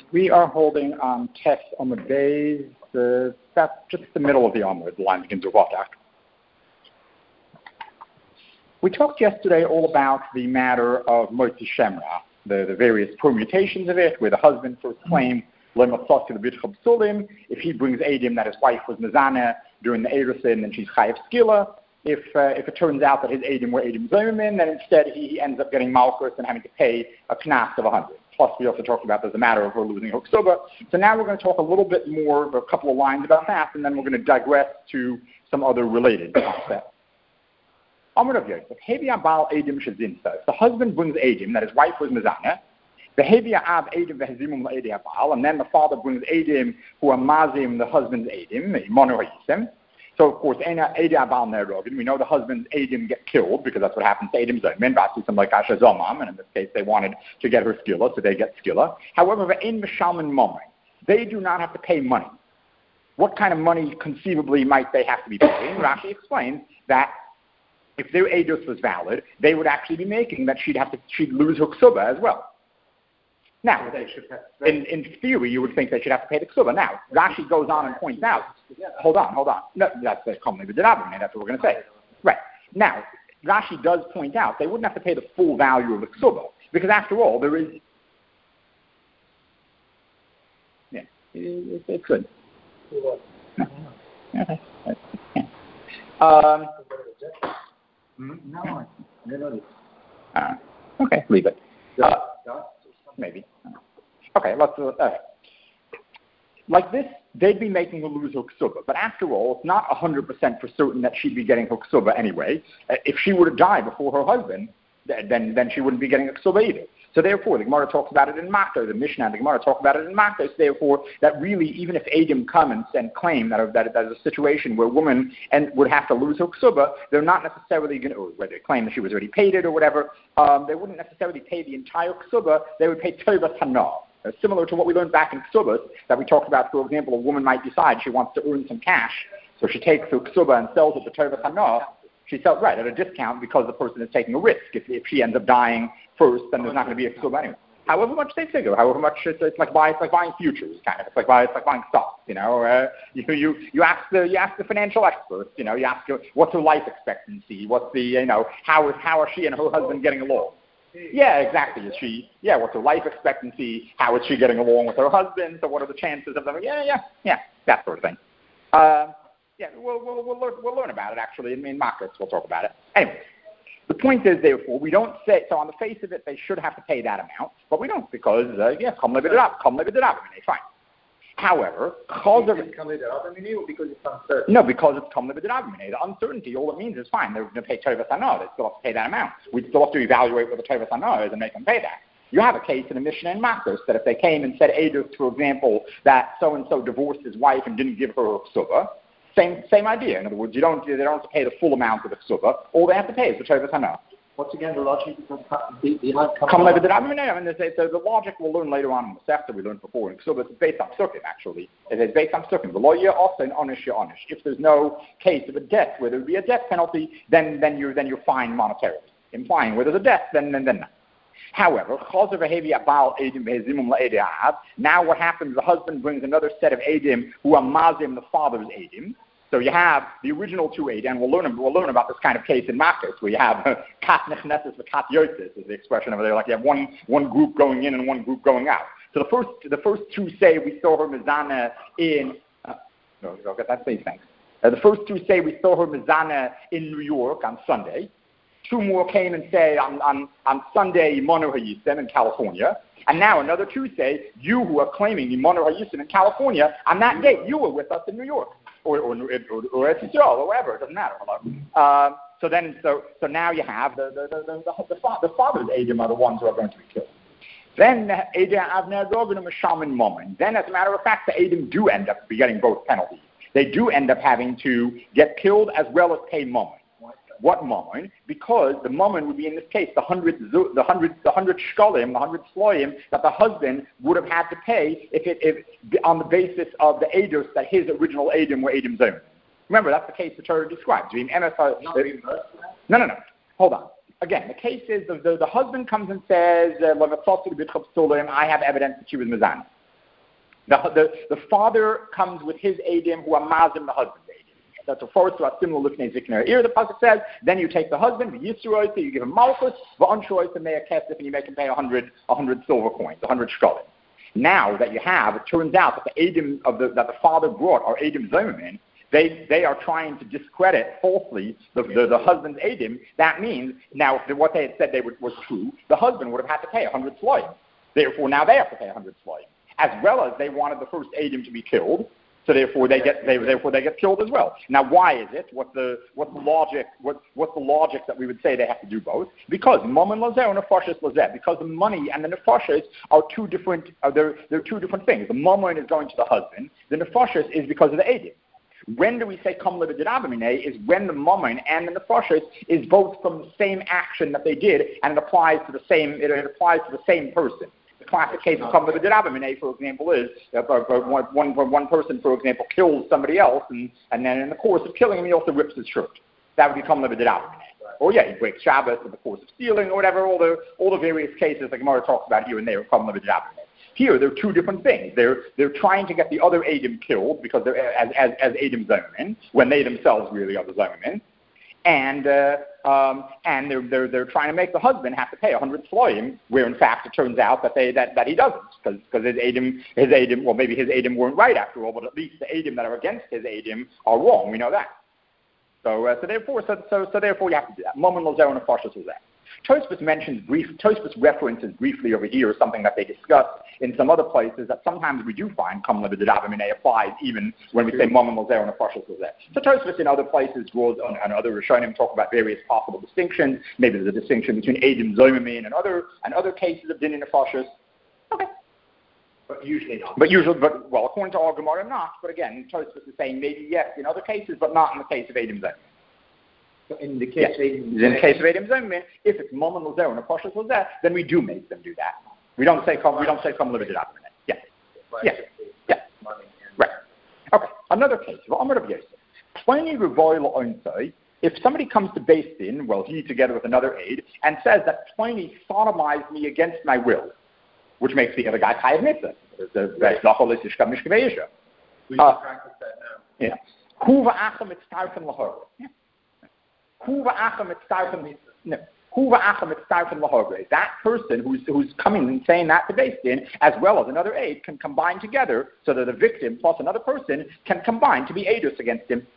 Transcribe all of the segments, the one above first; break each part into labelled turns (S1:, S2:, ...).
S1: We are holding on text on the base, that's just the middle of the Amud. The line begins with Watak. We talked yesterday all about the matter of Motzi Shemra, the various permutations of it, where the husband first claimed if he brings Edim that his wife was Mizana during the Erusin, then she's Chayav Skila. If it turns out that his Edim were Edim Zaymin, then instead he ends up getting Malchus and having to pay a knas of 100. Plus, we also talked about there's a matter of her losing her ksuba. So now we're going to talk a little bit more, a couple of lines about that, and then we're going to digress to some other related concepts. Amar Rav Yosef, Hevia Baal Edim Shazinsa. If the husband brings Edim that his wife was Mizana, the Hevia Av Edim Vehezimum Edim Baal, and then the father brings Edim who are Mazim, the husband's Edim, Mono Hayisem. So, of course, we know the husband's Edim get killed because that's what happens to Edim Zaymin, something like Asher Zomam, and in this case they wanted to get her skilla, so they get skilla. However, in Mishalman Momay, they do not have to pay money. What kind of money conceivably might they have to be paying? Rashi explains that if their Eidos was valid, they would actually be making that she'd lose her ksuba as well. Now, in theory, you would think they should have to pay the ksuba. Now, Rashi goes on and points out, hold on. No, that's commonly the Dinabim, that's what we're going to say. Right. Now, Rashi does point out they wouldn't have to pay the full value of the ksuba, because after all, there is... Yeah, it's good. No. Okay. No. Okay, leave it. Maybe. Okay, let's... like this, they'd be making her lose her ksuba. But after all, it's not 100% for certain that she'd be getting her ksuba anyway. If she were to die before her husband, then she wouldn't be getting a ksuba either. So therefore, the Gemara talks about it in Makta, the Mishnah and the Gemara talk about it in Makta. So therefore, that really, even if Edim come and claim that is a situation where a woman would have to lose her ksuba, they're not necessarily going to, or whether they claim that she was already paid it or whatever, they wouldn't necessarily pay the entire ksuba, they would pay Tovas Hana. Similar to what we learned back in Ksubas, that we talked about, for example, a woman might decide she wants to earn some cash, so she takes her ksuba and sells it to Tovas Hana. She sells at a discount because the person is taking a risk. If she ends up dying first, then there's not going to be a ksuba anyway. However much they figure, however much it's like buying futures, kind of. It's like buying stocks, you You ask the financial experts, you ask her, what's her life expectancy, what's the, how are she and her husband getting along? Yeah, exactly. What's her life expectancy? How is she getting along with her husband? So what are the chances of them? Yeah, that sort of thing. We'll learn about it actually in Makras. We'll talk about it. Anyway, the point is, therefore, we don't say, so on the face of it, they should have to pay that amount, but we don't because, come live it up, fine. However, because it's uncertain. No, because it's come live it up. The uncertainty, all it means is fine, they're going to pay Tovas Hana, they still have to pay that amount. We still have to evaluate what the Tovas Hana is and make them pay that. You have a case in a Mishnah and Makros that if they came and said, Eidos, for example, that so-and-so divorced his wife and didn't give her a ksuba, same idea. In other words, they don't have to pay the full amount of the ksuba. All they have to pay is the Tovas Hana.
S2: What's again the logic behind
S1: the logic we'll learn later on in the Sefta we learned before in Ksuba. It's based on Sukkim, actually. It's based on Sukkim. The lawyer also in Onish. If there's no case of a death where there would be a death penalty, then you're fined monetarily. Implying where there's a death, then not. However, now what happens, the husband brings another set of Edim who are Mazim, the father's Edim. So you have the original two Edim, and we'll learn about this kind of case in Makkas, where you have Kat Nechnesis and Kat Yotzis is the expression over there, like you have one group going in and one group going out. So the first two say we saw her Mizana in, no, get that please, thanks. The first two say we saw her Mizana in New York on Sunday. Two more came and say on Sunday, Mono Hayisem in California. And now another two say, you who are claiming Mono Hayisem in California, on that date, you were with us in New York. Or Etzisrael, or wherever, it doesn't matter. So now you have the father's Edim are the ones who are going to be killed. Then Edim Avner Dogan and Mishalman Momen. Then, as a matter of fact, the Edim do end up getting both penalties. They do end up having to get killed as well as pay Momen. What Momen? Because the Momen would be in this case the 100 shkolim, the 100 sloim that the husband would have had to pay if on the basis of the Eidos that his original Edim were Edim Zayim. Remember, that's the case the Torah describes. No. Hold on. Again, the case is the husband comes and says, I have evidence that she was Mizana. The father comes with his edim who are mazim the husband's edim. That refers to a similar lifnei zikner. Here the pasuk says, then you take the husband, yisroy, so you give him malchus, v'anshoy, to make a kesef, and you make him pay 100 silver coins, 100 shkolim. Now that you have, it turns out that the edim that the father brought are edim zomin. They are trying to discredit falsely the husband's edim. That means now what they had said was true. The husband would have had to pay 100 sloim. Therefore, now they have to pay 100 sloim, as well as they wanted the first edim to be killed. So therefore they get killed as well. Now why is it? What's the logic that we would say they have to do both? Because mammon lazeh and nefashos lazeh. Because the money and the nefashos are two different. They're two different things. The mammon is going to the husband. The nefashos is because of the edim. When do we say kam le'b'dirabamine? Is when the mammon and the nefashos is both from the same action that they did, and it applies to the same. It applies to the same person. The classic case of kam le'b'dirabamine, for example, is one person, for example, kills somebody else, and then in the course of killing him, he also rips his shirt. That would be kam le'b'dirabamine. Or he breaks Shabbos in the course of stealing, or whatever. All the various cases the Gemara talks about here and there of kam le'b'dirabamine. Here, they're two different things. They're trying to get the other Edim killed because they're as Edim Zomin, when they themselves really are the Zomin, and they're trying to make the husband have to pay 100 sloim, where in fact it turns out that he doesn't, because his Edim, well, maybe his Edim weren't right after all, but at least the Edim that are against his Edim are wrong. We know that. So therefore you have to do that. Mammon lazeh and nefashos lazeh. Tosfos references briefly over here something that they discuss in some other places that sometimes we do find kam le'b'dirabamine applies even when we say mammon lazeh and nefashos lazeh. So Tosfos in other places draws on, and other Rishonim talk about various possible distinctions. Maybe there's a distinction between edim zomimin and other cases of din and nefashos. Okay.
S2: But usually not.
S1: Well, according to our Gemara, not. But again, Tosfos is saying maybe yes in other cases, but not in the case of edim zomimin.
S2: In the case of
S1: Edim Zomin, if it's mammon lazeh and nefashos lazeh, then we do make them do that. We don't say kam le'b'dirabamine. Yeah. Yeah. Yeah. Right. Okay. Another case. If somebody comes to Beis Din, well, he together with another aide, and says that Pliny sodomized me against my will, which makes the other guy chayav mitzvah.
S2: We should practice that now.
S1: Yeah. Huva acham mitztarfen lahor. That person who's coming and saying that to Beis Din, as well as another aide, can combine together so that the victim plus another person can combine to be aidus against him.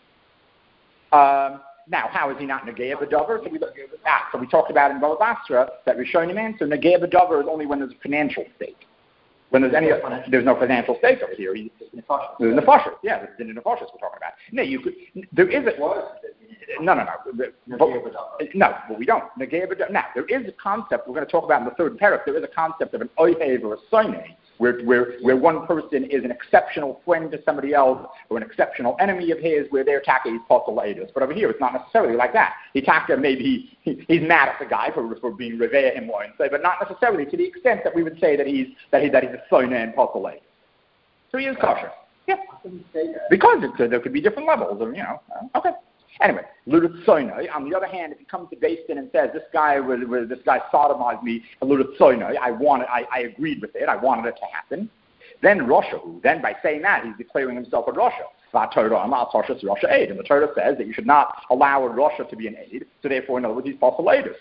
S1: Now, how is he not negei b'davar? So we talked about in Bava Basra that Rishonim answer negei b'davar is only when there's a financial stake. When there's no financial stake over here. There's nefashos. Yeah, there's the nefashos we're talking about. No, there is a... No. But we don't. Now, there is a concept we're going to talk about in the third parak. There is a concept of an oihev or a soinei, where one person is an exceptional friend to somebody else or an exceptional enemy of his, where their taka is possible edus. But over here, it's not necessarily like that. Maybe he's mad at the guy for being revere him, but not necessarily to the extent that we would say that he's a soinei and possible edus. So he is kosher. Yeah, because there could be different levels of okay. Anyway, Ludutsoinoi. On the other hand, if he comes to Beis Din and says this guy sodomized me, Ludutsoinoi, I agreed with it, I wanted it to happen, then Roshahu. Then by saying that, he's declaring himself a Rosha. And the Torah says that you should not allow a Rosha to be an aid. So therefore, in other words, he's possible aidus.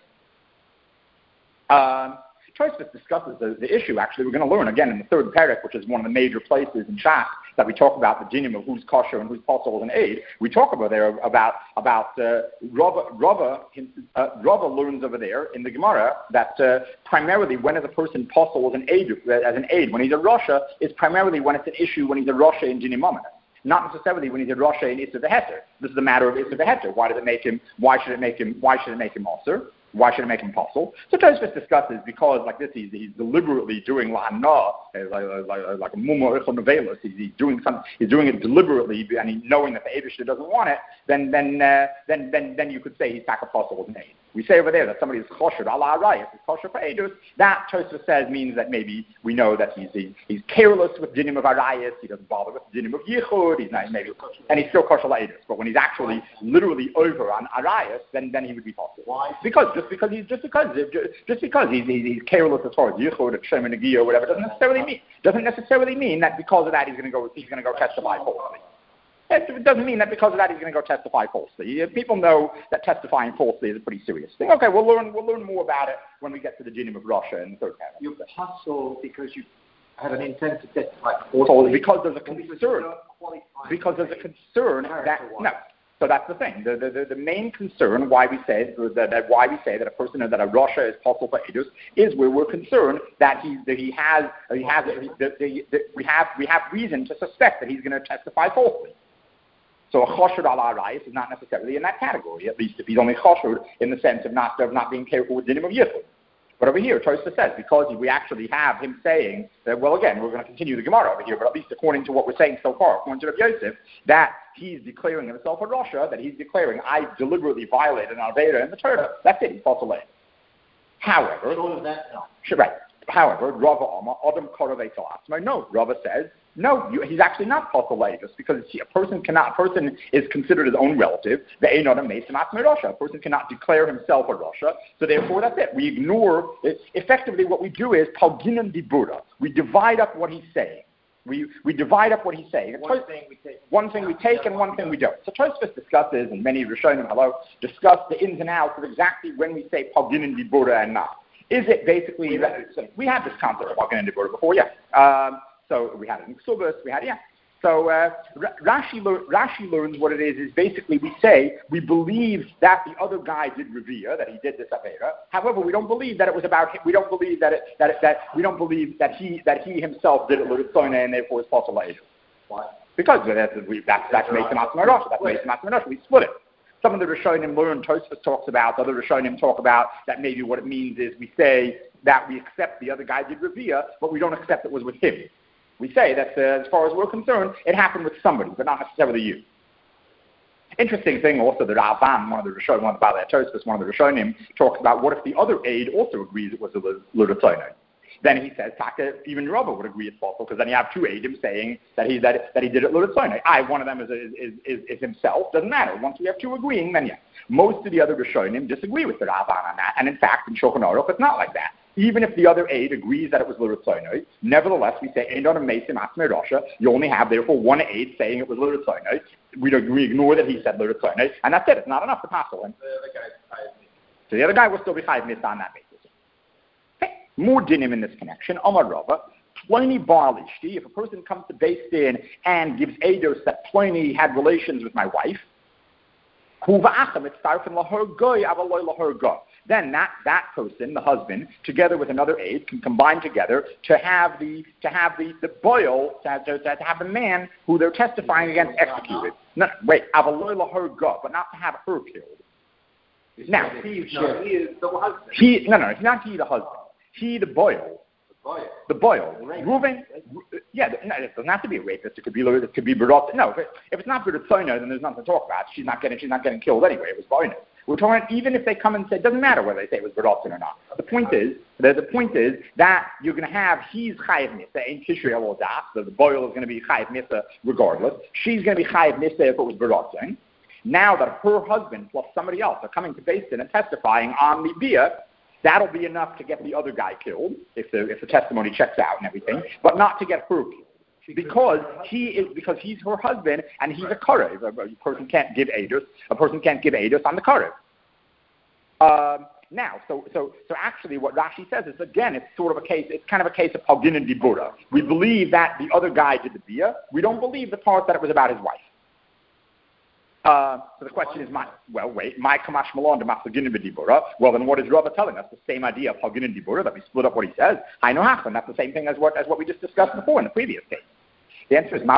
S1: Tosfos discusses the issue. Actually, we're going to learn again in the third parak, which is one of the major places in Shas that we talk about the dinim of who's kosher and who's possible and aid. We talk about Rava learns over there in the Gemara that primarily when is a person possible as an aid, when he's a Rasha, is primarily when it's an issue when he's a Rasha in dinim mominus. Not necessarily when he's a Rasha in Issa v'Heter. This is a matter of Issa v'Heter. Why should it make him Aser? Why should it make him possible? So Tosfos discusses because like this he's deliberately doing la'ana like a mumma ichol nevelos. He's doing it deliberately, and knowing that the Eibishter doesn't want it. Then you could say he's taka possible as an aid. We say over there that somebody is kosher ala arayis, is kosher for edus. That Tosfos says means that maybe we know that he's careless with dinim of arayis. He doesn't bother with dinim of yichud. He's not maybe, and he's still kosher edus. But when he's actually literally over on arayis, then he would be possible.
S2: Why?
S1: Because he's careless as far as yichud or shem and negi or whatever doesn't necessarily mean that because of that he's going to go testify falsely. It doesn't mean that because of that he's going to go testify falsely. People know that testifying falsely is a pretty serious thing. Okay, we'll learn more about it when we get to the dinim of Russia and the third paragraph.
S2: You puzzle because you have an intent to testify falsely.
S1: So because there's a concern. Because there's a concern that no. So that's the thing. The main concern why we say that a person that a Russia is possible for edus is where we're concerned that we have reason to suspect that he's going to testify falsely. So a choshed ala arayis is not necessarily in that category, at least if he's only choshed in the sense of not being careful with dinim of yichud. But over here, Tosfos says, because we actually have him saying that, well, again, we're going to continue the Gemara over here, but at least according to what we're saying so far, according to Rav Yosef, that he's declaring himself a Rasha, that he's declaring, I deliberately violated an Aveda in the Torah. That's it, he's possible. However, right. However, Rava Amar, Adam Koravei Talasma, no, Rava says, no, he's actually not possible just because a person is considered his own relative. The Ein Adam Mesim Atzmei Rasha. A person cannot declare himself a Rasha. So therefore, that's it. We ignore it. Effectively, what we do is Palginan Dibura. We divide up what he's saying. We divide up what he's saying. One thing we take and one thing we don't. So Tosfos discusses, and many Rishonim discuss the ins and outs of exactly when we say Palginan Dibura and not. Is it basically we had this concept of Palginan Dibura before, yes. So we had it in Ksubas, So Rashi learns what it is basically we say, we believe that the other guy did Revia, that he did this Avera. However, we don't believe that it was about him. We don't believe that he himself did it L'Ritzona and therefore is possible. Why? Because that's Mesim Atzmei Rasha. That's Mesim Atzmei Rasha. We split it. Some of the Rishonim learn, Tosfos talks about, other Rishonim talk about that maybe what it means is we say that we accept the other guy did Revia, but we don't accept it was with him. We say that as far as we're concerned, it happened with somebody, but not necessarily you. Interesting thing also, the Ralban, one of the Rishonim, one of the Balei Tosfos, one of the Rishonim, talks about what if the other aide also agrees it was a L'Ritzona. Then he says, Taka, even Rava would agree it's possible, because then you have two aidim saying that he did it L'Ritzona. One of them is himself, doesn't matter. Once we have two agreeing, then yes. Most of the other Rishonim disagree with the Ralban on that, and in fact, in Shulchan Aruch, it's not like that. Even if the other aide agrees that it was L'Ritzona, nevertheless, we say, Ein Adam Mesim Atzmei Rasha. You only have, therefore, one aide saying it was L'Ritzona. We ignore that he said L'Ritzona, and that's it. It's not enough to pass on. So the other guy will still be chayiv missed on that basis. Okay. More dinim in this connection. Amar Rava, Pliny Baal Ishti. If a person comes to Beis Din and gives eidos that Pliny had relations with my wife, then that person, the husband, together with another aide, can combine together to have the boil, to have the man who they're testifying against executed. No, wait, but not to have her killed. Now,
S2: he is the husband.
S1: He's not he the husband. He the boil. The boil. Reuven, it doesn't have to be a rapist. It could be Barot. No, if it's not B'Ritzona, then there's nothing to talk about. She's not getting killed anyway. It was bonus. We're talking even if they come and say it doesn't matter whether they say it was B'Ritzona or not. The point is that you're going to have he's chayiv misa in Tishrei Elul Das. So the boil is going to be chayiv misa regardless. She's going to be chayiv misa if it was B'Ritzona. Now that her husband plus somebody else are coming to Beis Din and testifying on the bia, that'll be enough to get the other guy killed if the testimony checks out and everything, but not to get her killed because he's her husband and he's a karev. A person can't give eidos. A person can't give eidos on the karev. Now, so actually, what Rashi says is again, it's sort of a case. It's kind of a case of palgin and dibura. We believe that the other guy did the bia. We don't believe the part that it was about his wife. So the question is, my kamash malon to maflagin b'dibura. Well, then what is Rava telling us? The same idea of palgin and dibura that we split up what he says. I know hachman. That's the same thing as what we just discussed before in the previous case. The answer is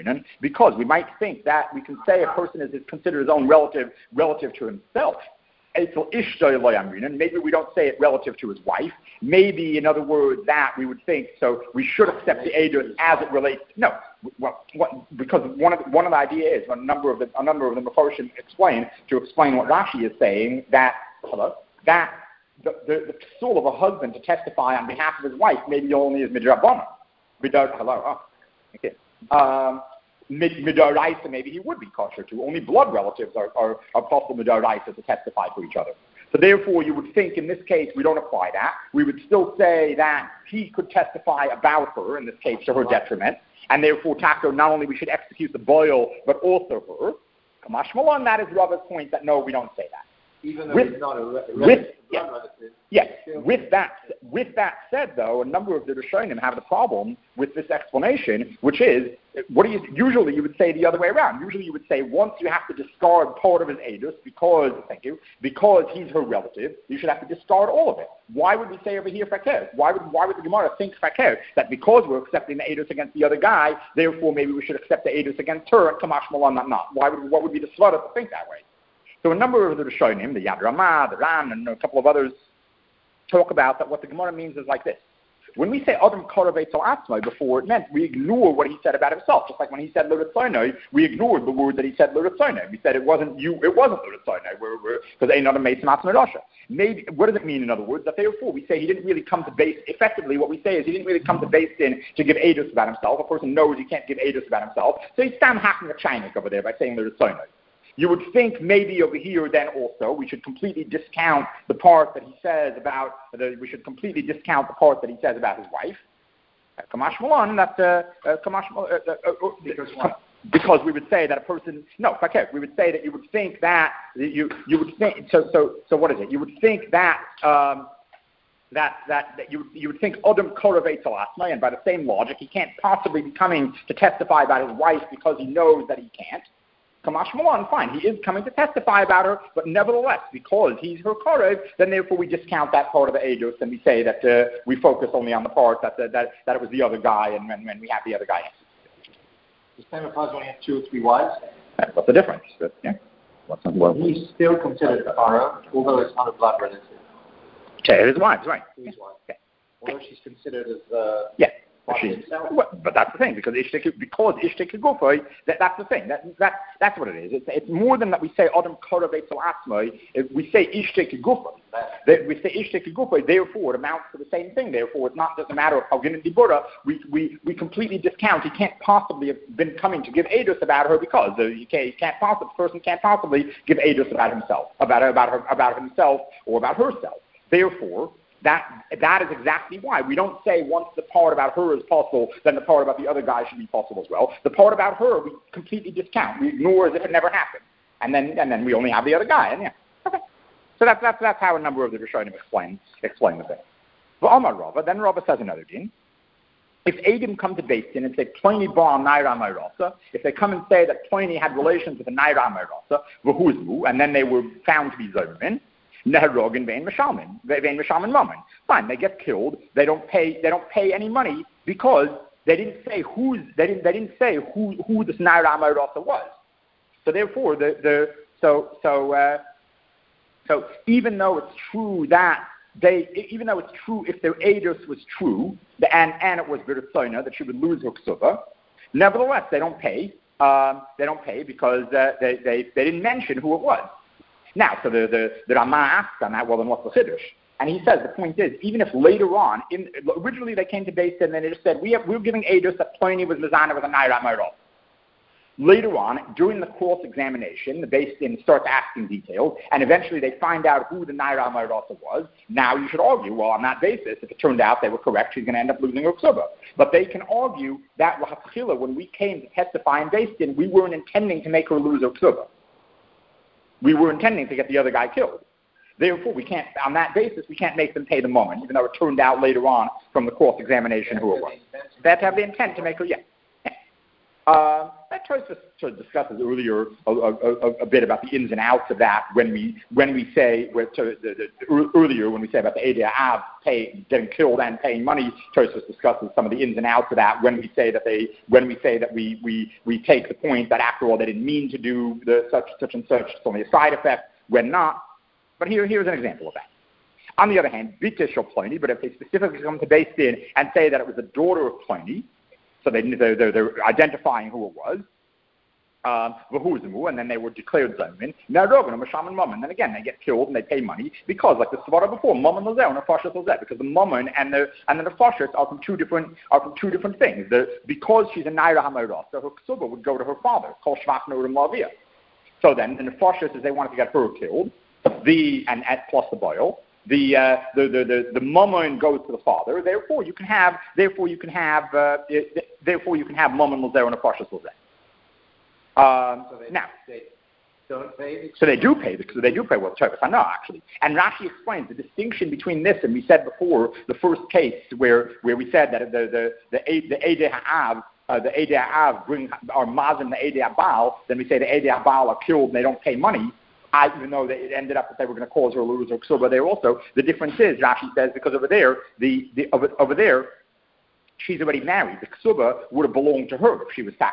S1: because we might think that we can say a person is considered his own relative to himself. maybe we don't say it relative to his wife. Maybe, in other words, that we would think, so we should accept the edus as it relates. No, because one of the ideas, a number of the Mefarshim explain what Rashi is saying, that the psul of a husband to testify on behalf of his wife maybe only is midrabanan. Midaraisa, maybe he would be kosher too. Only blood relatives are possible midaraisa to testify for each other. So therefore, you would think in this case we don't apply that. We would still say that he could testify about her, in this case to her detriment, and therefore, Taco, not only we should execute the boil, but also her. Kamash Malon, that is Rava's point that no, we don't say that.
S2: Even though he's not a relative.
S1: Yes. With that said, though, a number of the Rishonim have the problem with this explanation, which is, usually you would say the other way around. Usually you would say once you have to discard part of his edus because he's her relative, you should have to discard all of it. Why would we say over here fakir? Why would the Gemara think fakir? That because we're accepting the edus against the other guy, therefore maybe we should accept the edus against her and Kamash Malan not. What would be the svara to think that way? So a number of the Rishonim, the Yad Ramah, the Ran, and a couple of others, talk about that what the Gemara means is like this. When we say Adam Koravetz al Atzmai before, it meant we ignore what he said about himself. Just like when he said L'Ritzonai, we ignored the word that he said L'Ritzonai. We said it wasn't L'Ritzonai, because ain't another Meitzim Atzmai Rasha. Maybe, what does it mean, in other words? That therefore we say he didn't really come to base, effectively what we say is he didn't really come to base in to give edus about himself. A person knows he can't give edus about himself, so he's stand hacking a Chinik over there by saying L'Ritzonai. You would think maybe over here then also we should completely discount the part that he says about his wife. Kamash Malon, because we would say that a person we would say that you would think that you would think so what is it? You would think that you would think Adam Koravetz al Asmai, and by the same logic he can't possibly be coming to testify about his wife because he knows that he can't. Kamash Malon, fine, he is coming to testify about her, but nevertheless, because he's her korev, then therefore we discount that part of the edus and we say that we focus only on the part that it was the other guy, and when we have the other guy.
S2: The same applies when he had 2 or 3 wives.
S1: What's the difference?
S2: He's still considered a korev, although it's not a blood relative.
S1: To his wives, right?
S2: To his wife. Okay. Although she's considered as
S1: but that's the thing, because Ishtek Gufay, that's the thing. That's what it is. It's more than that we say Adam Koravetz al Asmai. We say Ishtek Gufay. We say Ishtek Gufay. Therefore, it amounts to the same thing. Therefore, it's not just a matter of Hagin and Dibura. We completely discount. He can't possibly have been coming to give edus about her because the person can't possibly give edus about himself, about himself or about herself. Therefore, that is exactly why. We don't say once the part about her is possible, then the part about the other guy should be possible as well. The part about her, we completely discount. We ignore as if it never happened. And then we only have the other guy. And okay. So that's how a number of the Rishonim explain the thing. V'amar Rava, then Rava says another din. If Adam come to Beis Din and say, Pliny ba Naira Mayrasa, if they come and say that Pliny had relations with a Naira Mayrasa, v'huzmu, and then they were found to be Zervin, Neherog and Vein Meshalman Mammon. Fine, they get killed. They don't pay any money because they didn't say who this Naira Mayrasa was. So therefore, so even though it's true if their edus was true and it was B'Ritzona that she would lose her ksuba, nevertheless they don't pay. They don't pay because they didn't mention who it was. Now, so the Ramah asks on that, well, then what's the Chiddush? And he says, the point is, even if later on, originally they came to Beis Din and then they just said, we're giving edus that Pliny was Mizana with a Naira Mayrasa. Later on, during the cross-examination, the Beis Din starts asking details, and eventually they find out who the Naira Mayrasa was. Now you should argue, well, on that basis, if it turned out they were correct, she's going to end up losing her ksuba. But they can argue that when we came to testify in Beis Din, we weren't intending to make her lose her ksuba. We were intending to get the other guy killed. Therefore, we can't, on that basis, we can't make them pay the moment, even though it turned out later on from the cross-examination who it was. They have to have the intent to make her, That Tosfos discusses earlier a bit about the ins and outs of that when we say earlier when we say about the Eidei Av getting killed and paying money. Tosfos discusses some of the ins and outs of that when we say that we take the point that after all they didn't mean to do the such and such. It's only a side effect. When not. But here's an example of that. On the other hand, Bita shel Pliny, but if they specifically come to Beis Din and say that it was the daughter of Pliny, so they're identifying who it was, and then they were declared Zaymin. Now Rogan, Masham and Mammon, then again they get killed and they pay money because, like the Svara before, Mammon Lazeh and Nefashos Lazeh, because the Mammon and the Nefashos are from two different things. Because she's a Naira HaMeirah, so her Ksuba would go to her father, Kol Shvach Norim Lavia. So then the Nefashos, as they wanted to get her killed, and plus the boil. The mammon goes to the father. Therefore, you can have mammon Lazeh and Nefashos Lazeh. So they do pay what's Shabbos Hana, actually. And Rashi explains the distinction between this, and we said before, the first case where we said that the Eidei Ha'av, the Eidei Ha'av are Mazim, the Eidei Ha'bal, then we say the Eidei Ha'bal are killed and they don't pay money, even though it ended up that they were going to cause her lose her ksuba there also. The difference is, Rashi says, because over there, over there, she's already married. The ksuba would have belonged to her if she was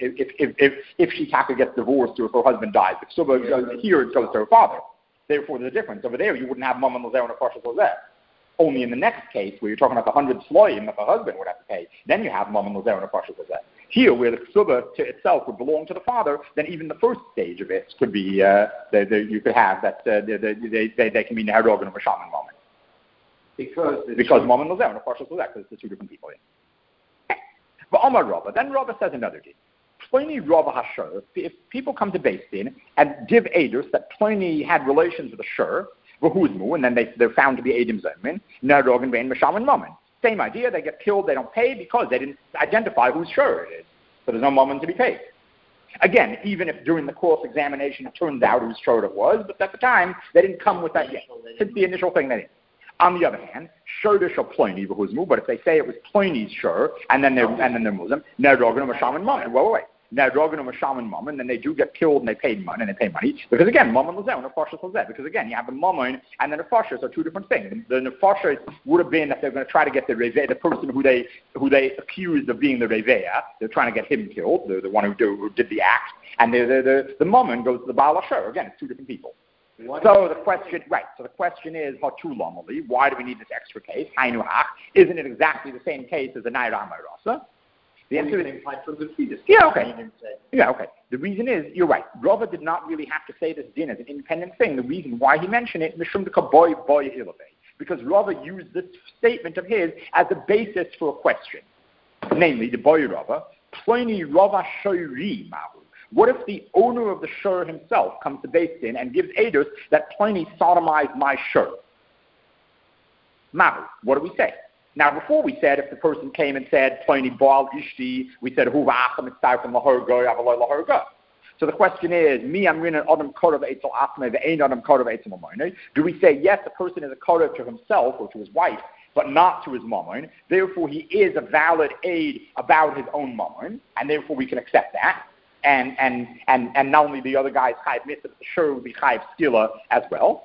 S1: if she gets divorced or if her husband dies. The ksuba here it goes to her father. Therefore, there's a difference. Over there, you wouldn't have Mammon Lazeh and a Nefashos Lazeh. Only in the next case, where you're talking about the 100 sloyim that the husband would have to pay, then you have Mammon Lazeh and a Nefashos Lazeh. Here, where the ksuba to itself would belong to the father, then even the first stage of it could be you could have that they can be Neharog and a Shaman Mammon. Because Mammon Lazeh and a Nefashos Lazeh, because it's two different people. But Omar Rava, then Rava says another thing. Pliny Rava Hashur, if people come to Beis Din and give edus that Pliny had relations with a shur, and then they're found to be Eidim Zaymin, Nerog and Vein Masham and Mammon. Same idea, they get killed, they don't pay because they didn't identify whose shur it is. So there's no Mammon to be paid. Again, even if during the course examination it turns out whose shur it was, but at the time they didn't come with that yet. It's the initial thing they did. On the other hand, Shurdish or Pliny, but if they say it was Pliny's shur, and then they're Muslim, Nerog and Masham and Mammon. Wait. Nerog and Masham and Mammon, then they do get killed and they pay money, because again, Mammon Lazeh and Nefashos Lazeh, because again, you have the Mammon and the Nefashos are two different things. The Nefashos would have been that they're going to try to get the person who they accused of being the Reveya, they're trying to get him killed, the one who did the act, and the Mammon goes to the Baal HaShur. Again, it's two different people. So the question is, why do we need this extra case? Isn't it exactly the same case as the Naira HaMeirah? The answer is from the previous. Okay. The reason is, you're right. Rava did not really have to say this din as an independent thing. The reason why he mentioned it, because Rava used this statement of his as a basis for a question. Namely, the boy Rava, Pliny Rava Shoiri Mahu. What if the owner of the shur himself comes to Beis Din and gives edus that Pliny sodomized my shur? Mahu. What do we say? Now, before we said if the person came and said Pliny Baal Ishti, we said Hu va'acham etzarfim lahorgo avaloi lahorgo. So the question is, mi amrin adam korav etzel atme ve'ein adam korav etzel mammon. Do we say yes, the person is a korav to himself or to his wife, but not to his mammon? Therefore, he is a valid aid about his own mammon, and therefore we can accept that. And not only the other guy's chayiv mitzvah, but sure would be chayiv skila as well.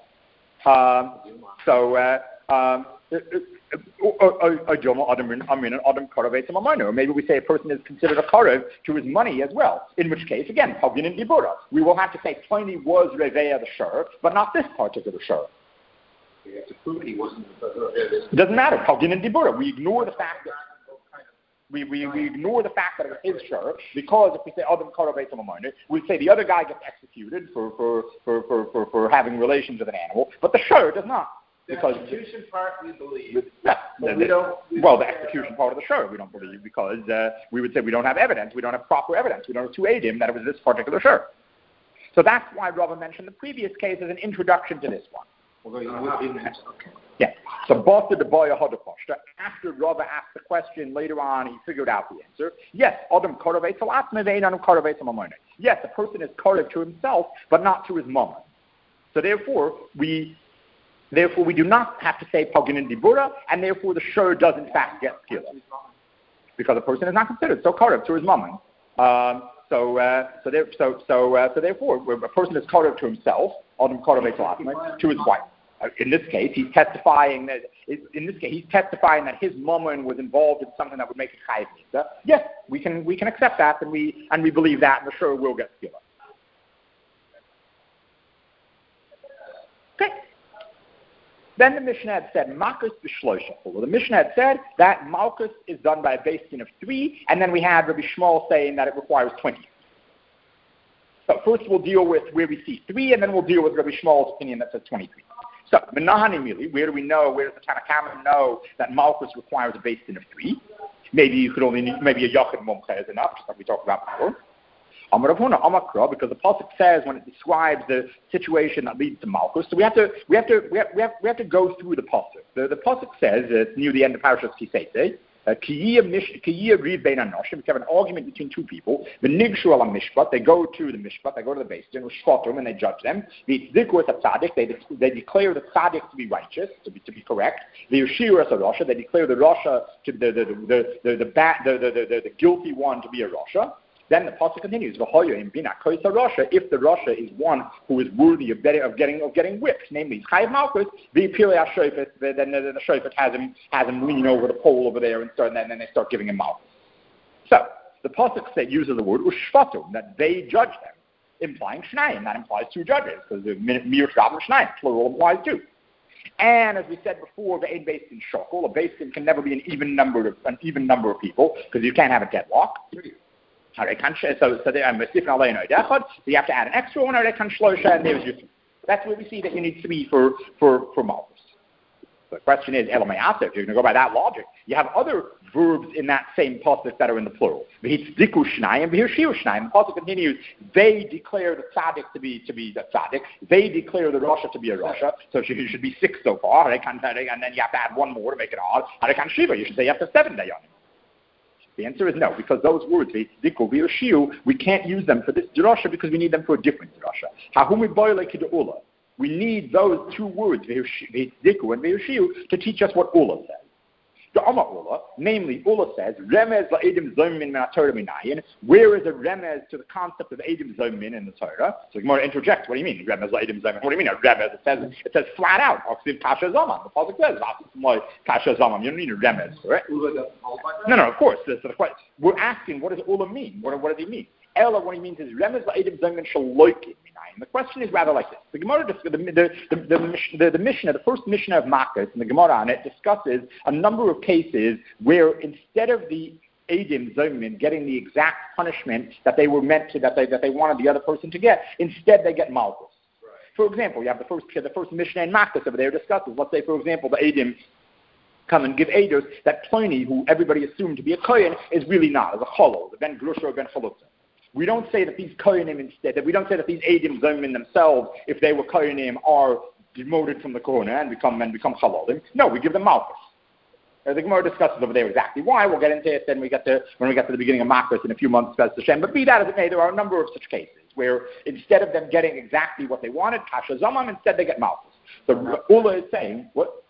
S1: Or maybe we say a person is considered a karev to his money as well. In which case, again, Pagin and Dibura. We will have to say Pliny was Reveya the shur, but not this particular shur.
S2: You have to prove it he wasn't.
S1: It doesn't matter. Pagin and Dibura. We ignore the fact that we ignore the fact that it was his shur, because if we say Adam Karev Eitzim Amayne, we say the other guy gets executed for having relations with an animal, but the shur does not.
S2: The execution part we believe.
S1: The execution part of the shur we don't believe, because we would say we don't have evidence, we don't have proper evidence, we don't have two edim that it was this particular shur. So that's why Rava mentioned the previous case as an introduction to this one. Yeah. So Bata the Boya Hodapashta, after Rava asked the question later on, he figured out the answer. Yes, Adam Karev Eitzel Atme Ve'ein Adam Karev Eitzel Mammon. Yes, the person is karev to himself, but not to his mammon. So therefore we do not have to say Pagin and Dibura, and therefore the shur does in fact get skilled, because the person is not considered so karev to his mammon. So therefore, a person is karev to himself, Adam Karev Eitzel Atme, to his wife. In this case, he's testifying that his mammon was involved in something that would make it chayiv mitzvah. Yes, we can accept that, and we believe that, and the shur will get skilled. Okay. Then the Mishnah had said, Malchus b'shlosha. Well, the Mishnah had said that Malchus is done by a beis din of 3, and then we had Rabbi Shmuel saying that it requires 20. So first we'll deal with where we see 3, and then we'll deal with Rabbi Shmuel's opinion that says 23. So, Menahani, where do we know, where does the Tanakhama know that Malchus requires a beis din of 3? Maybe you could only need, maybe a Yachid Mumcha is enough, just like we talked about before. Amar Rav Huna, Amakra, because the pasuk says when it describes the situation that leads to Malchus, so we have to go through the pasuk. The pasuk says it's near the end of Parashas Kisei. We have an argument between two people. The Nigshu ala Mishpat, they go to the Mishpat, they go to the beis din, and they judge them. The Tzdiku as a tzaddik, they declare the tzaddik to be righteous, to be correct. The Yeshir as a Rasha, they declare the Rasha to the guilty one to be a Rasha. Then the pasuk continues, if the Rasha is one who is worthy of getting whipped, namely Chayav Malchus, then the Shofet has him lean over the pole over there and then they start giving him Malchus. So the pasuk uses the word ushvatum, that they judge them, implying Shnayim. That implies 2 judges, because the Mir Shvatim Shnayim, plural implies 2. And as we said before, the Ein Beis Din Shokel, a beis din can never be an even number of people, because you can't have a deadlock. So you have to add an extra one, and there's your 3. That's where we see that you need 3 for Malchus. The question is, if you're going to go by that logic, you have other verbs in that same pasuk that are in the plural. The pasuk continues, they declare the tzaddik to be the tzaddik, they declare the Rasha to be a Rasha, so you should be 6 so far, and then you have to add 1 more to make it odd. You should say you have to 7 dayanim. The answer is no, because those words, we can't use them for this drasha because we need them for a different drasha. We need those 2 words, Diku and to teach us what Ula says. The Amar Ula, namely Ula says, Remez la'edim zomin min ha'Torah minayin. Where is a remez to the concept of edim zomin in the Torah? So Gemara interjects, what do you mean, Remez la'edim zomin? What do you mean, a remez? It says flat out, Oksiv Kasha Zaman. The pasuk says, Kasha Zaman. You don't need a remez for it. No, of course. We're asking, what does Ula mean? What does he mean? Ella, what he means is Remez la'edim zomin shaloikim. The question is rather like this. The Gemara, the Mishnah, the first Mishnah of Malchus, and the Gemara on it discusses a number of cases where instead of the Edim Zomin getting the exact punishment that they were meant to, that they wanted the other person to get, instead they get Malchus. Right. For example, you have the first Mishnah in Malchus over there discusses. Let's say, for example, the Edim come and give Eidos that Pliny, who everybody assumed to be a Kohen, is really not, as a Cholol, the Ben Grusha or Ben Chalutza. We don't say that these Kohanim instead, that we don't say that these Eidim Zomin themselves, if they were Kohanim, are demoted from the Kohana and become Chalolim. No, we give them Malchus. The Gemara discusses over there exactly why. We'll get into it when we get to the beginning of Malchus in a few months, Bez Hashem. But be that as it may, there are a number of such cases where instead of them getting exactly what they wanted, Kasha Zaman, instead they get Malchus. So Ula is saying, what?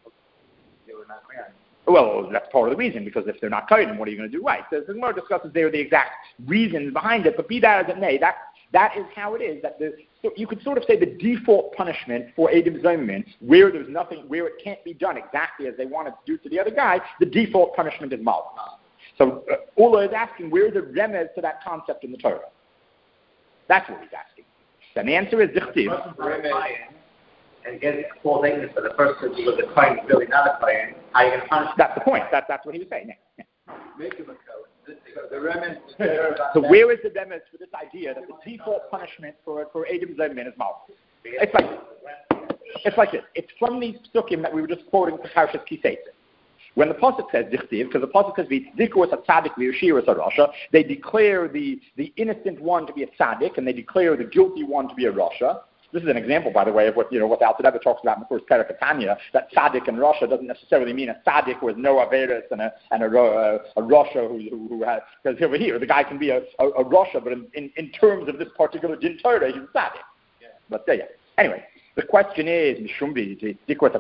S1: Well, that's part of the reason, because if they're not Kohen, what are you going to do right? So the Gemara discusses there the exact reasons behind it, but be that as it may, that is how it is. So you could sort of say the default punishment for Edim Zomin, where there's nothing, where it can't be done exactly as they wanted to do to the other guy, the default punishment is Malchus. So Ula is asking, where is the remez to that concept in the Torah? That's what he's asking. And the answer is Dichtiv.
S2: And get full thickness for the person because the Kohen is really not a Kohen. How are you going to punish?
S1: That's the point. That's what he was saying. Yeah.
S2: Make him a Kohen.
S1: So where is the remez for this idea that the default punishment for Edim Zomin is Malchus? It's like this. It's from these psukim that we were just quoting for Parshas Kisei. When the pasuk says Dichtiv, because the pasuk says V'tzdiku as a tzaddik v'yashir as a rasha, they declare the innocent one to be a tzaddik and they declare the guilty one to be a rasha. This is an example, by the way, of what the Alter Rebbe talks about in the first Perek of Tanya, that tzaddik and rasha doesn't necessarily mean a tzaddik who has no averis and a rasha who has, because over here the guy can be a rasha, but in terms of this particular din Torah, he's a tzaddik. Yeah. But anyway. The question is, what's the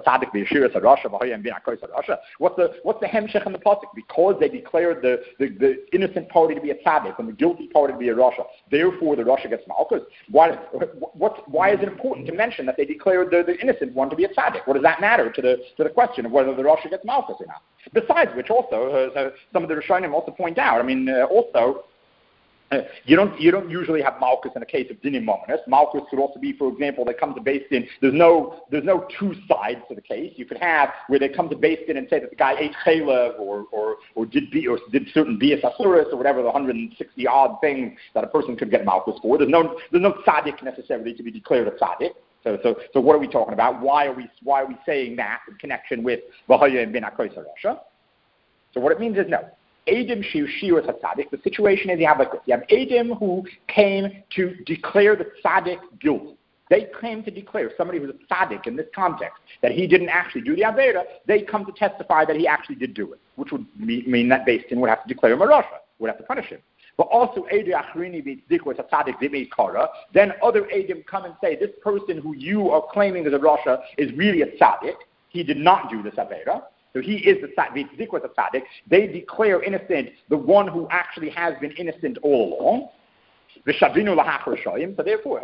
S1: hemshech in the pasuk? Because they declared the innocent party to be a tzaddik and the guilty party to be a rasha. Therefore, the rasha gets malchus. Why is it important to mention that they declared the innocent one to be a tzaddik? What does that matter to the question of whether the rasha gets malchus or not? Besides which, also some of the Rishonim also point out. I mean, also. You don't usually have malchus in a case of dinim mominus. Malchus could also be, for example, they come to Beis Din. There's no two sides to the case. You could have where they come to Beis Din and say that the guy ate chaylev or did certain bias asuris or whatever the 160 odd things that a person could get malchus for. There's no tzaddik necessarily to be declared a tzaddik. So what are we talking about? Why are we saying that in connection with v'haya and bin akoysa rasha? So what it means is no. Edim shiur tzaddik. The situation is you have Edim who came to declare the tzaddik guilty. They came to declare somebody who's a tzaddik in this context that he didn't actually do the avera. They come to testify that he actually did do it, which would mean that Beis Din would have to declare him a rasha, would have to punish him. But also Edim achrini b'tzdik was a tzaddik they kara. Then other Edim come and say this person who you are claiming is a rasha is really a tzaddik. He did not do this avera. So he is the tzaddik, was a tzaddik. They declare innocent the one who actually has been innocent all along. V'shavinu lahach rishayim. So therefore,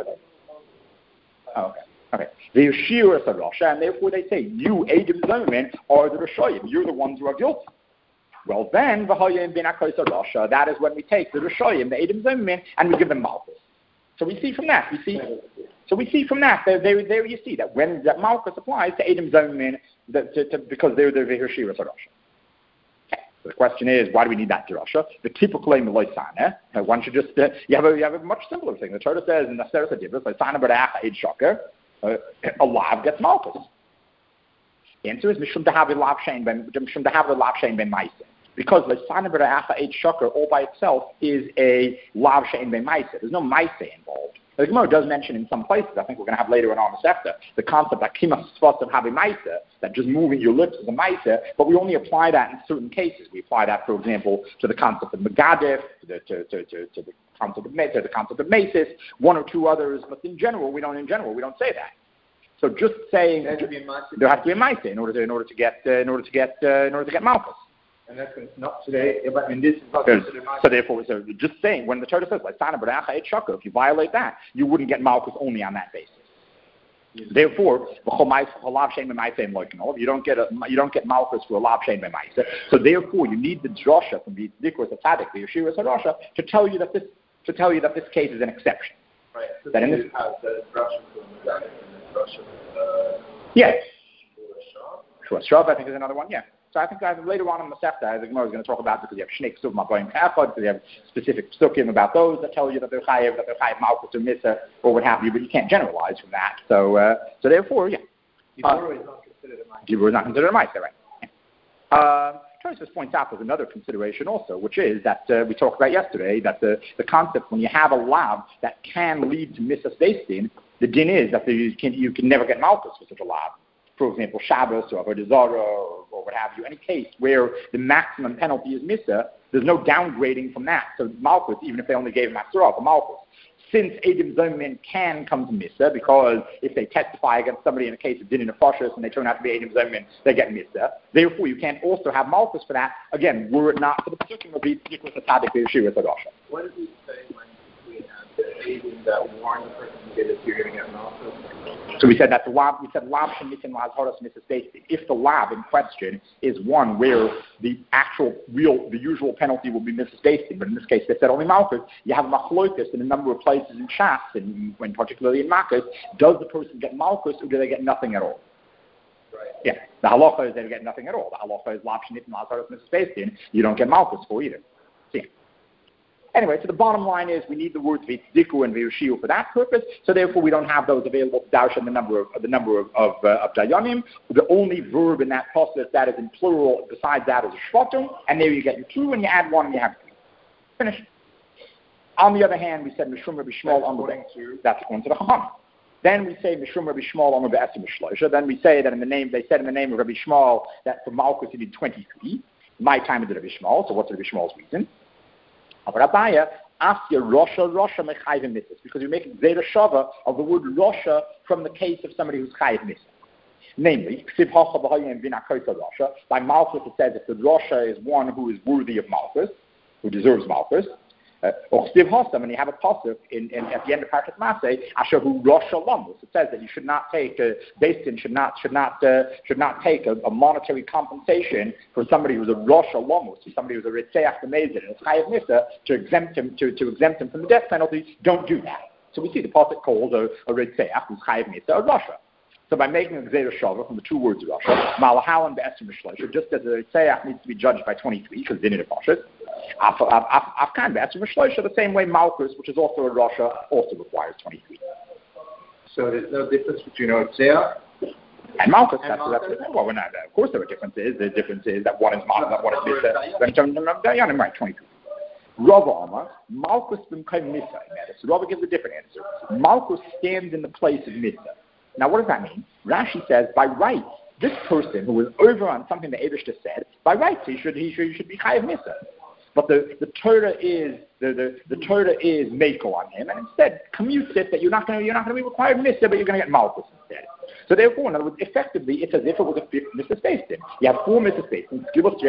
S1: okay. The yeshir is a rasha, and therefore they say you, Edim Zimmerman, are the rishayim. You're the ones who are guilty. Well then, v'hayim bin akoysa rasha. That is when we take the rishayim, the Edim Zimmerman, and we give them malchus. So we see from that. There you see that when that malchus applies to Edim Zimmerman, because they're the Hirshira Sarasha. Okay. So the question is, why do we need that Dirasha? The typical Loisana, one should just, you have a much simpler thing. The Torah says in the Seres HaDibros, Loisana B'Re'acha Eid Shoker, a lav gets malchus. The answer is, Mishum Dehavi Lav Shein Ben Maisa. Because Loisana B'Re'acha Eid Shoker all by itself is a Lav Shein Ben Maisa. There's no Maisa involved. The Gemara does mention in some places, I think we're going to have later in our Masechta, the concept that kimas tzvot of habi maisa, that just moving your lips is a maisa, but we only apply that in certain cases. We apply that, for example, to the concept of megadef, to the concept of masis, one or two others, but in general, we don't say that. So just saying there has to be a maisa in order to get malchus.
S2: And that's not today, but in this is not considered malchus.
S1: So therefore, just saying, when the Torah says, like, if you violate that, you wouldn't get malchus only on that basis. Yes. Therefore, you don't get malchus for a lav shein b'maisa. So therefore, you need the drasha from the Dikros Tzaddik, the Yeshua Sarasha, to tell you that this case is an exception.
S2: Right. So
S1: that in this,
S2: have the drasha from the Tzaddik and the drasha.
S1: Yes. Shua Shrav, I think, is another one. Yeah. So I think later on in the Masechta, the Gemara is going to talk about because you have Shnei Ksuv Mabayim Echad, because you have specific psukim about those that tell you that they're chayev malchus or misa or what have you, but you can't generalize from that. So therefore, yeah.
S2: Gibur is not considered a ma'aser.
S1: Gibur is not considered a ma'aser, right? Tosfos points out there's another consideration also, which is that we talked about yesterday, that the concept when you have a lav that can lead to misas Beis Din, the din is that you can never get malchus for such a lav. For example, Shabbos or Avodah Zarah or what have you, any case where the maximum penalty is misa, there's no downgrading from that. So malchus, even if they only gave him Asura for malchus, since Edim Zimmerman can come to misa, because if they testify against somebody in a case of din in a fashis and they turn out to be Edim Zimmerman, they get misa. Therefore, you can't also have malchus for that. Again, were it not for the particular of the tzaddik Yeshua Tzadasha.
S2: What does he say when we have the Edim that warn the person who did it, you're going to get malchus?
S1: So we said that the lab, lab shemitin lazharas misas Beis Din. If the lab in question is one where the usual penalty will be misas Beis Din, but in this case they said only malchus, you have machlokas in a number of places in Shas, and when particularly in Makkas, does the person get malchus or do they get nothing at all?
S2: Right.
S1: Yeah, the halacha is they get nothing at all. The halacha is lab shemitin lazharas misas Beis Din. You don't get malchus for either. See. Anyway, so the bottom line is we need the words v'tzdiku and v'yushiu for that purpose. So therefore, we don't have those available to darshan the number of dayanim. The only verb in that process that is in plural besides that is a shvatum, and there you get your two, and you add one, and you have three. Finished. On the other hand, we said mishum Rabbi Shmuel on that's according to the Chacham. Then we say mishum Rabbi Shmuel on the Be'esim Shloisha. Then we say that they said in the name of Rabbi Shmuel that for malchus you need 23. My time is Rabbi Shmuel. So what's Rabbi Shmuel's reason? Rabaya, Asya Rosha Mechayv Mitzvah, because you're making Zera Shava of the word Rosha from the case of somebody who's Chayiv Mitzvah. Namely, by Malchus it says if the Rosha is one who is worthy of Malchus, who deserves Malchus, And you have a pasuk at the end of Parashat Maseh, Asher Rosh Lamus. It says that you should not take Beis Din should not take a monetary compensation for somebody who's a Rosh Lamus, somebody who's a Ritzeach B'Mezid and a Chayav Misa to exempt him from the death penalty. Don't do that. So we see the pasuk calls a Ritzeach who's Chayav Misa a Rasha. So by making a Gzeira Shava from the two words of Rasha, Malahal and Be'eser Mishleisha, just as a Ritzeach needs to be judged by 23 because Din in a Pashas, Afkan Be'eser Mishleisha, the same way Malchus, which is also a Rasha, also requires 23.
S2: So there's no difference between a Ritzeach
S1: and Malchus. Well, we're not. Of course there are differences. The difference is that one is Malchus, that one is Misa. In terms of Dayanim, right, 23. Rava Amar, Malchus b'mkayim Misa. So Rava gives a different answer. Malchus stands in the place of Misa. Now, what does that mean? Rashi says, by right, this person who was over on something the Eibishter said, by right, he should be chayav misa. But the Torah is meko on him, and instead commutes it that you're not going to be required misa, but you're going to get malchus instead. So therefore, in other words, effectively, it's as if it was a fifth misa space in. You have four misa spaces.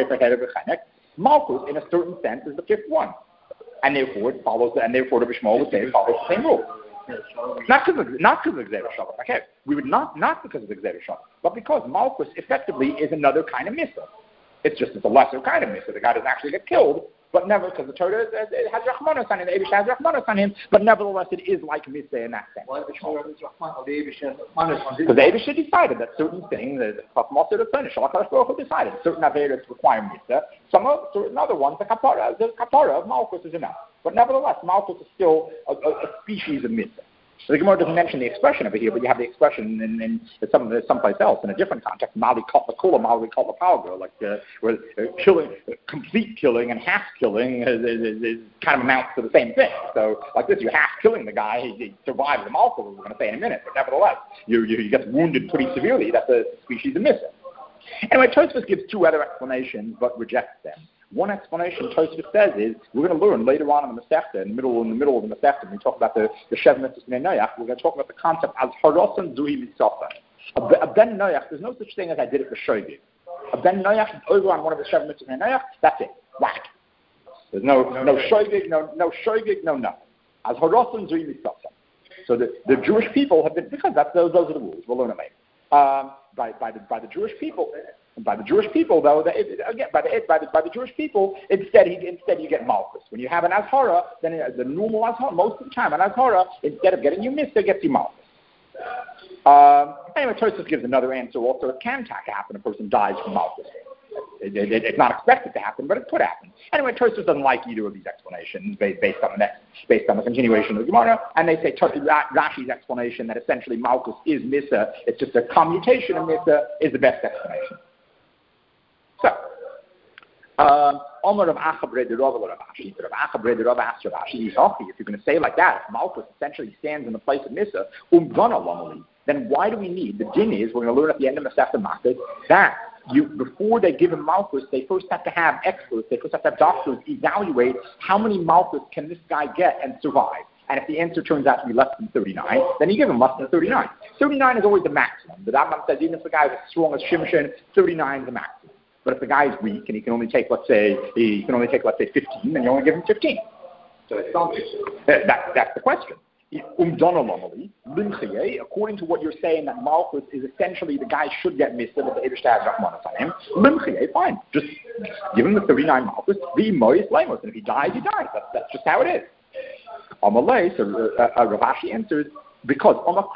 S1: Malchus, in a certain sense, is the fifth one, and therefore it follows. And therefore, the Bishmol would say it follows the same rule. Not because of the Gzeira Shabbat. Okay, we would not because of the Gzeira Shabbat, but because Malchus effectively is another kind of misa. It's a lesser kind of misa. The guy doesn't actually get killed, but never, because the Torah has Rachmanos on him, the Eibush has Rachmanos on him, but nevertheless it is like misa in that sense.
S2: Why the Torah has Rachmanos? The Eibush has Rachmanos on him.
S1: Because the Eibush decided that certain things, the Chachmos of the Torah, Shalach HaShoch decided certain Averas require misa. Certain other ones, the kapara of Malchus is enough. But nevertheless, Malchus is still a species of misa. So the Gemara doesn't mention the expression over here, but you have the expression in someplace else in a different context. Mali kala kula, mali kala palga, like where complete killing and half killing is kind of amounts to the same thing. So like this, you're half killing the guy, he survives the Malchus, we're going to say in a minute, but nevertheless, you get wounded pretty severely. That's a species of misa. Anyway, Tosfos gives two other explanations, but rejects them. One explanation Tosfos says is we're going to learn later on in the Masechta, in the middle of the Masechta, when we talk about the Shev Mitzvahs Bnei Noach, we're going to talk about the concept as Harosan Zuhi Mitzafa. A Ben Noach, there's no such thing as I did it for Shogig. A Ben Noach is over on one of the Shev Mitzvahs Bnei Noach, that's it. Whack. There's no Shogig, no Shogig, no nothing. As Harosan Zuhi Mitzafa. So the Jewish people have been, because those are the rules, we'll learn it later. By the Jewish people. And by the Jewish people, though, by the Jewish people, instead you get malchus. When you have an azhara, then the normal azhara, most of the time, an azhara, instead of getting you misa, gets you malchus. Anyway, Tosfos gives another answer. Also, it can happen. A person dies from malchus. It's not expected to happen, but it could happen. Anyway, Tosfos doesn't like either of these explanations based on the continuation of the Gemara, and they say Rashi's explanation that essentially malchus is misa, it's just a commutation of misa, is the best explanation. So, Omer of Achabre de Rava Rav Ashi, Rav Achabre de Rava asked Rav Ashi, if you're going to say like that, if Malchus essentially stands in the place of Misa, then why do we need, the din is, we're going to learn at the end of Masechta Makkah, that before they give him Malchus, they first have to have experts, they first have to have doctors evaluate how many Malchus can this guy get and survive. And if the answer turns out to be less than 39, then you give him less than 39. 39 is always the maximum. The Rambam says even if the guy is as strong as Shimshon, 39 is the maximum. But if the guy is weak and he can only take, let's say 15, then you only give him 15. So it's something. That's the question. According to what you're saying, that Malchus is essentially the guy should get missed, but the Eibush has Rachmanos on him. Fine. Just give him the 39 Malchus. The Mois Lamos. And if he dies, he dies. That's just how it is. Amalei, so Rav Ashi answers, because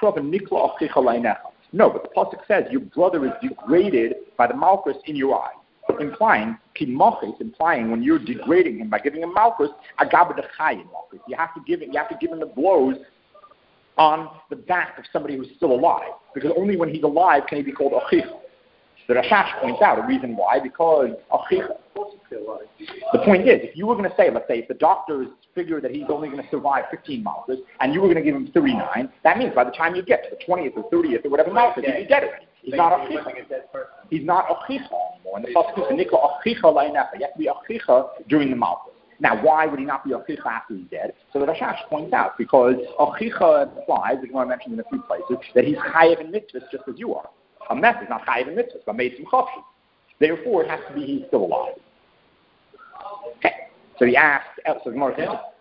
S1: no, but the pasuk says your brother is degraded by the malchus in your eye, implying when you're degrading him by giving him malchus, you have to give him the blows on the back of somebody who's still alive, because only when he's alive can he be called achicha. The Rashash points out a reason why, because achicha. The point is, if you were going to say, let's say, if the doctors figure that he's only going to survive 15 malchus, and you were going to give him 39, that means by the time you get to the 20th or 30th or whatever malchus, he'd be dead already. He's not achicha. He's not achicha anymore. And the pasuk is nikla achicha la'necha. You have to be achicha during the malchus. Now, why would he not be achicha after he's dead? So the Rashash points out, because achicha implies, as I mentioned in a few places, that he's chayav in mitzvahs just as you are. A mess is not chayav in mitzvahs, but made some chafshi. Therefore, it has to be he's still alive. Okay. So he asked, so the Gemara says,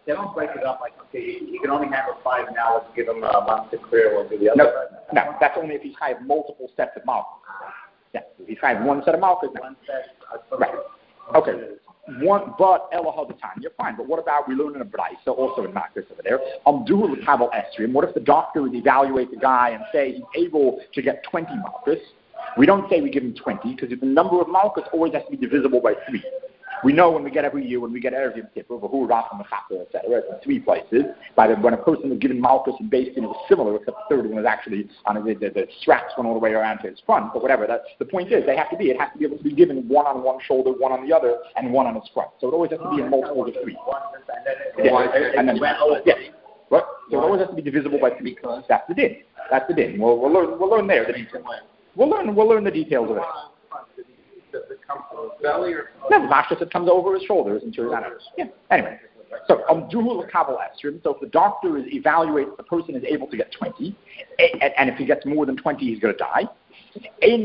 S2: They don't break it up like, okay, he can only handle 5 now, let's give him a month to clear, we'll do the other.
S1: No, that's only if he's chayav multiple sets of malchus. Yeah, if he's chayav one set of malchus.
S2: One set.
S1: Right. Okay. One, but Ella the time, you're fine. But what about we learn in a brayso, also in Makris over there? Dual tabel estrium. What if the doctor would evaluate the guy and say he's able to get 20 malchus? We don't say we give him 20 because the number of malchus always has to be divisible by 3. We know when we get every year, when we get Erev Yom Kippur, V'hu Racham Mechaper, etc., in 3 places, when a person was given malchus and based in it was similar, except the third one was actually on the straps went all the way around to his front, but whatever. The point is, it has to be able to be given one on one shoulder, one on the other, and one on his front. So it always has to be in multiples of 3. And then, what? So it always has to be divisible by 3. That's the din. That's the din. We'll learn there the details. We'll learn the details of it.
S2: Does it come from his belly or?
S1: No, mashkas, it comes over his shoulders into his animals. Yeah. Anyway, so duhul kabel estrim. So if the doctor evaluates the person is able to get 20, and if he gets more than 20, he's going to die. We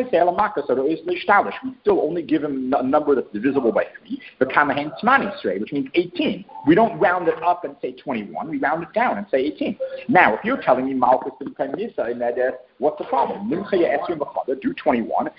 S1: still only give him a number that's divisible by 3, which means 18. We don't round it up and say 21. We round it down and say 18. Now, if you're telling me Malchus what's the problem? Do 21.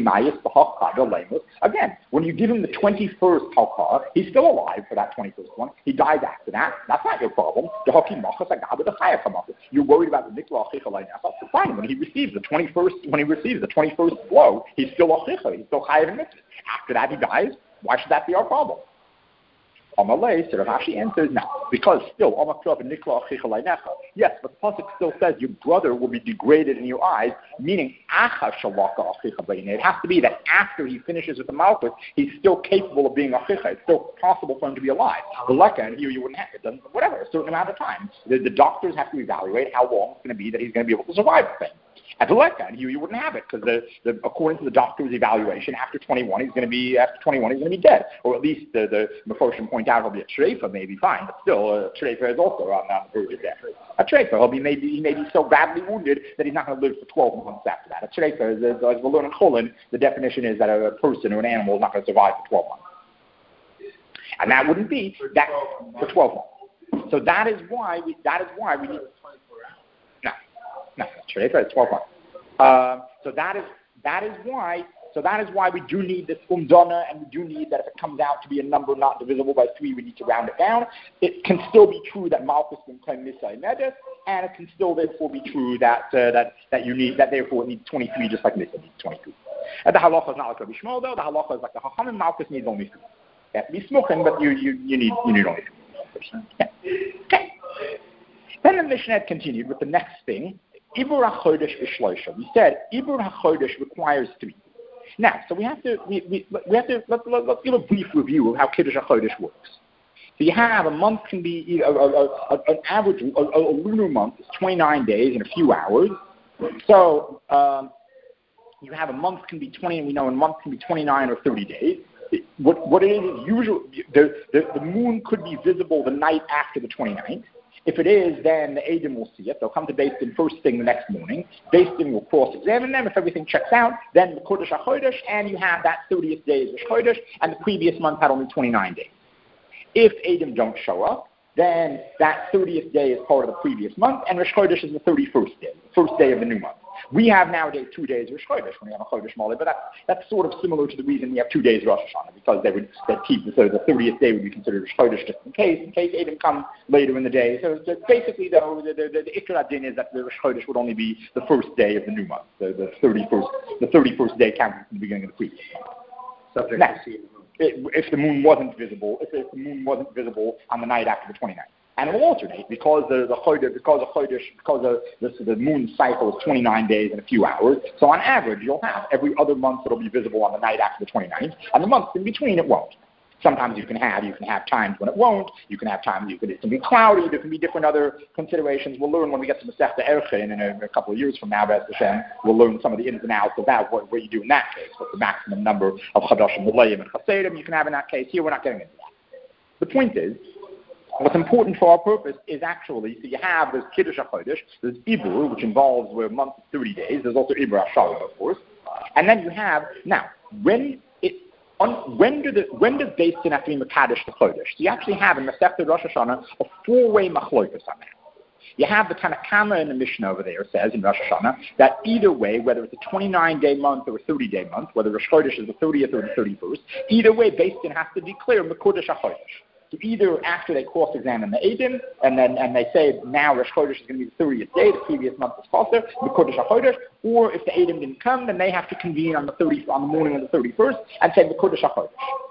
S1: Again, when you give him the 21st halakha, he's still alive for that 21st one. He dies after that. That's not your problem. You're worried about the nikla. Fine. When he receives the 21st blow, he's still achicha. He's still chayav in mitzvah. After that, he dies. Why should that be our problem? Amalei, so Rav Ashi answers now, because still, yes, but the pasuk still says your brother will be degraded in your eyes, meaning it has to be that after he finishes with the malchus, he's still capable of being achicha. It's still possible for him to be alive. The leka, and here you wouldn't have it, whatever, a certain amount of time. The doctors have to evaluate how long it's going to be that he's going to be able to survive the thing. At the leka, and you wouldn't have it because according to the doctor's evaluation, after 21 he's going to be dead, or at least the Meforshim point out he'll be a treifa, maybe fine, but still a treifa is also on the verge of death. A treifa, he may be so badly wounded that he's not going to live for 12 months after that. A treifa, as we'll learn in Cholin, the definition is that a person or an animal is not going to survive for 12 months, and that wouldn't be that for 12 months. So that is why we need. No, treifa is 12 months. So that is why we do need this umdana, and we do need that if it comes out to be a number not divisible by 3, we need to round it down. It can still be true that malchus can claim misai medes, and it can still therefore be true that therefore it needs 23 just like misai needs 23. And the halacha is not like Rabbi Shmuel though. The halacha is like the hachamim. Malchus needs only 3. You have to be smuchim, but you need only 3. Yeah. Okay. Then the Mishnah continued with the next thing. Ibur HaChodesh v'shloisha. We said Ibur HaChodesh requires 3. Now, so let's give a brief review of how Kiddush HaChodesh works. So you have a month can be an average, a lunar month is 29 days and a few hours. So you have a month can be 20, and we know a month can be 29 or 30 days. What it is usually the moon could be visible the night after the 29th. If it is, then the Eidim will see it. They'll come to Beis Din first thing the next morning. Beis Din will cross-examine them. If everything checks out, then the Kodesh HaChodesh, and you have that 30th day is Rosh Chodesh, and the previous month had only 29 days. If Eidim don't show up, then that 30th day is part of the previous month, and Rosh Chodesh is the 31st day, the first day of the new month. We have nowadays 2 days Rosh Chodesh when we have a Chodesh Mole, but that's sort of similar to the reason we have 2 days Rosh Hashanah, because they'd keep the 30th day would be considered Rosh Chodesh just in case Eidim come later in the day. So basically, though, the Ikra Din is that the Rosh Chodesh would only be the first day of the new month, the 31st day counting from the beginning of the previous month.
S2: Subject
S1: now,
S2: to seeing the moon.
S1: If the moon wasn't visible, on the night after the 29th. And it will alternate because the moon cycle is 29 days and a few hours. So on average, you'll have every other month it'll be visible on the night after the 29th, and the months in between it won't. Sometimes you can have times when it won't. You can have times it can be cloudy. There can be different other considerations. We'll learn when we get to Masechta Erchin in a couple of years from now, Be'ez Hashem. We'll learn some of the ins and outs of that, what you do in that case, what the maximum number of Chadashim, Lelayim, and Chasedim you can have in that case. Here we're not getting into that. The point is, what's important for our purpose is actually, so you have this Kiddush HaChodesh, there's Ibur, which involves where a month is 30 days. There's also Ibur HaShalom, of course. And then you have, now, when When does Beis Din have to be Mekadesh the Chodesh? So you actually have in Masechta Rosh Hashanah a four-way machlokas on that. You have the Tanna Kama in the Mishnah over there says in Rosh Hashanah that either way, whether it's a 29-day month or a 30-day month, whether Rosh Chodesh is the 30th or the 31st, either way, Beis Din has to declare Mekodesh HaChodesh. So either after they cross-examine the Eidim, and they say now Rosh Chodesh is going to be the 30th day, the previous month was Chaser, Mekodesh HaChodesh, or if the Eidim didn't come, then they have to convene on the morning of the 31st and say Mekodesh HaChodesh.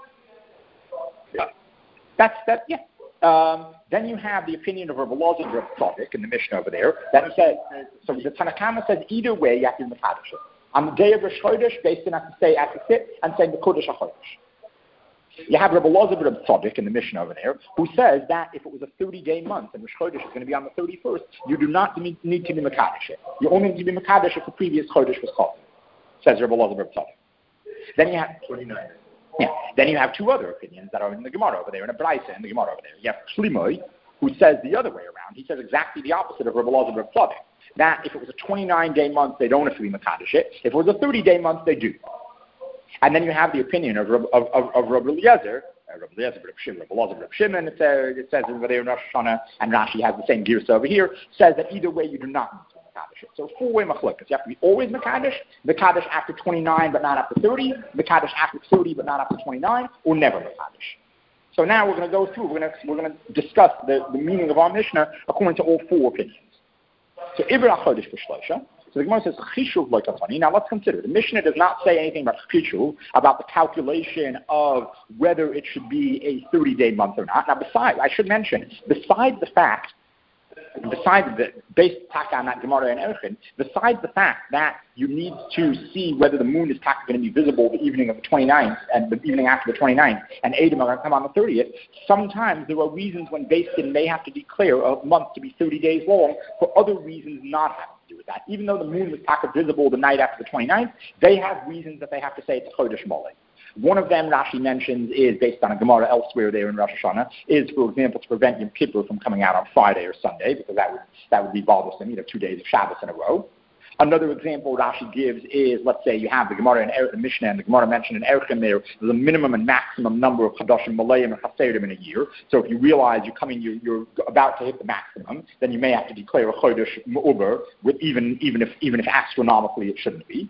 S1: Then you have the opinion of Rabbi Elazar and Rabbi Tzadok in the Mishnah over there that says, so the Tanna Kama says either way you have to be Mekadesh. On the day of Rosh Chodesh, Beis Din has to sit and say Mekodesh HaChodesh. You have Rabbi Elazar and Rabbi Tzadok in the Mishnah over there who says that if it was a 30-day month and Rosh Chodesh is going to be on the 31st, you do not need to be Mekadesh. You only need to be Mekadesh if the previous Chodesh was Chaser, says Rabbi Elazar and Rabbi Tzadok. Then you have 29. Yeah. Then you have two other opinions that are in the Gemara over there, in a Braisa in the Gemara over there. You have Shlimoi, who says the other way around. He says exactly the opposite of Rabbi Elazar and Rabbi Tzadok. That if it was a 29-day month, they don't have to be Mekadesh it. If it was a 30-day month, they do. And then you have the opinion of Rabbi Eliezer, Rabbi Elazar, Rabbi Shimon. It says over there in Rosh Hashanah, and Rashi has the same gears over here. Says that either way you do not need to be Mekadesh it. So four-way machlokas. You have to be always Mekadesh after 29 but not after 30, Mekadesh after 30 but not after 29, or never Mekadesh. So now we're going to go through. We're going to discuss the meaning of our Mishnah according to all four opinions. So Ibra Chodesh B'Shloisha. So the Gemara says Chishuv Loikatani. Now let's consider. The Mishnah does not say anything about Chishuv, about the calculation of whether it should be a 30-day month or not. Now besides, I should mention, besides the fact based on that Gemara and Erchin, besides the fact that you need to see whether the moon is going to be visible the evening of the 29th and the evening after the 29th, and Eidim are going to come on the 30th, sometimes there are reasons when Beis Din may have to declare a month to be 30 days long for other reasons not having to do with that. Even though the moon was visible the night after the 29th, they have reasons that they have to say it's Chodesh Molech. One of them Rashi mentions is based on a Gemara elsewhere there in Rosh Hashanah, is, for example, to prevent Yom Kippur from coming out on Friday or Sunday, because that would be bothersome, 2 days of Shabbos in a row. Another example Rashi gives is, let's say you have the Gemara and the Mishnah and the Gemara mentioned in Erechim there's a minimum and maximum number of Chadashim, Malayim, and Chaserim in a year. So if you realize you're about to hit the maximum, then you may have to declare a Chodesh Me'uber, even if astronomically it shouldn't be.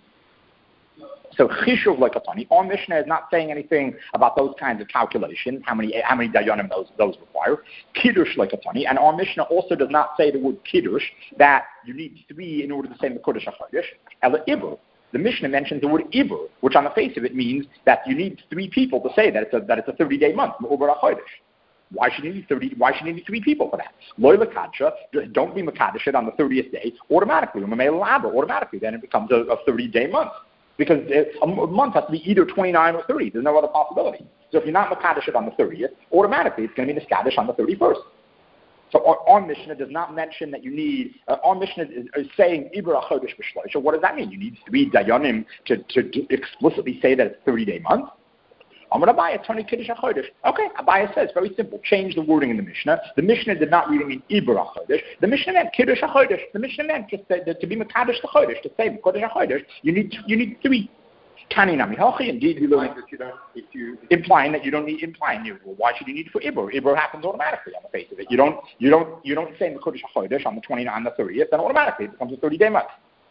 S1: So Chishuv Loikatani, our Mishnah is not saying anything about those kinds of calculations, how many dayanim those require. Kiddush Loikatani, and our Mishnah also does not say the word Kiddush, that you need 3 in order to say Mekodesh HaChodesh. Ela Ibur. The Mishnah mentions the word Ibur, which on the face of it means that you need 3 people to say that it's a 30-day month, Me'uber HaChodesh. Why should you need 3 people for that? Lo Lekadsha, don't be Mekadesh it on the 30th day automatically. Automatically, then it becomes a 30-day month. Because a month has to be either 29 or 30. There's no other possibility. So if you're not Mekadesh on the 30th, automatically it's going to be Niskadesh on the 31st. So our Mishnah does not mention that you need, our Mishnah is saying Ibra Chodesh B'Shloisha. So what does that mean? You need 3 dayanim to explicitly say that it's a 30-day month? Amar Abaya, Tani Kiddush HaChodesh. Okay, Abaya says, very simple. Change the wording in the Mishnah. The Mishnah did not really mean Ibra HaChodesh. The Mishnah meant Kiddush HaChodesh. The Mishnah meant just to be Mekadesh the Chodesh, to say Kodesh HaChodesh, you need 3. Kani Nami Hachi, indeed, we learn implying that you don't need implying. Well, why should you need it for Ibra? Ibra happens automatically on the face of it. You don't say Kodesh HaChodesh on the 29th and the 30th, then automatically it becomes a 30-day month.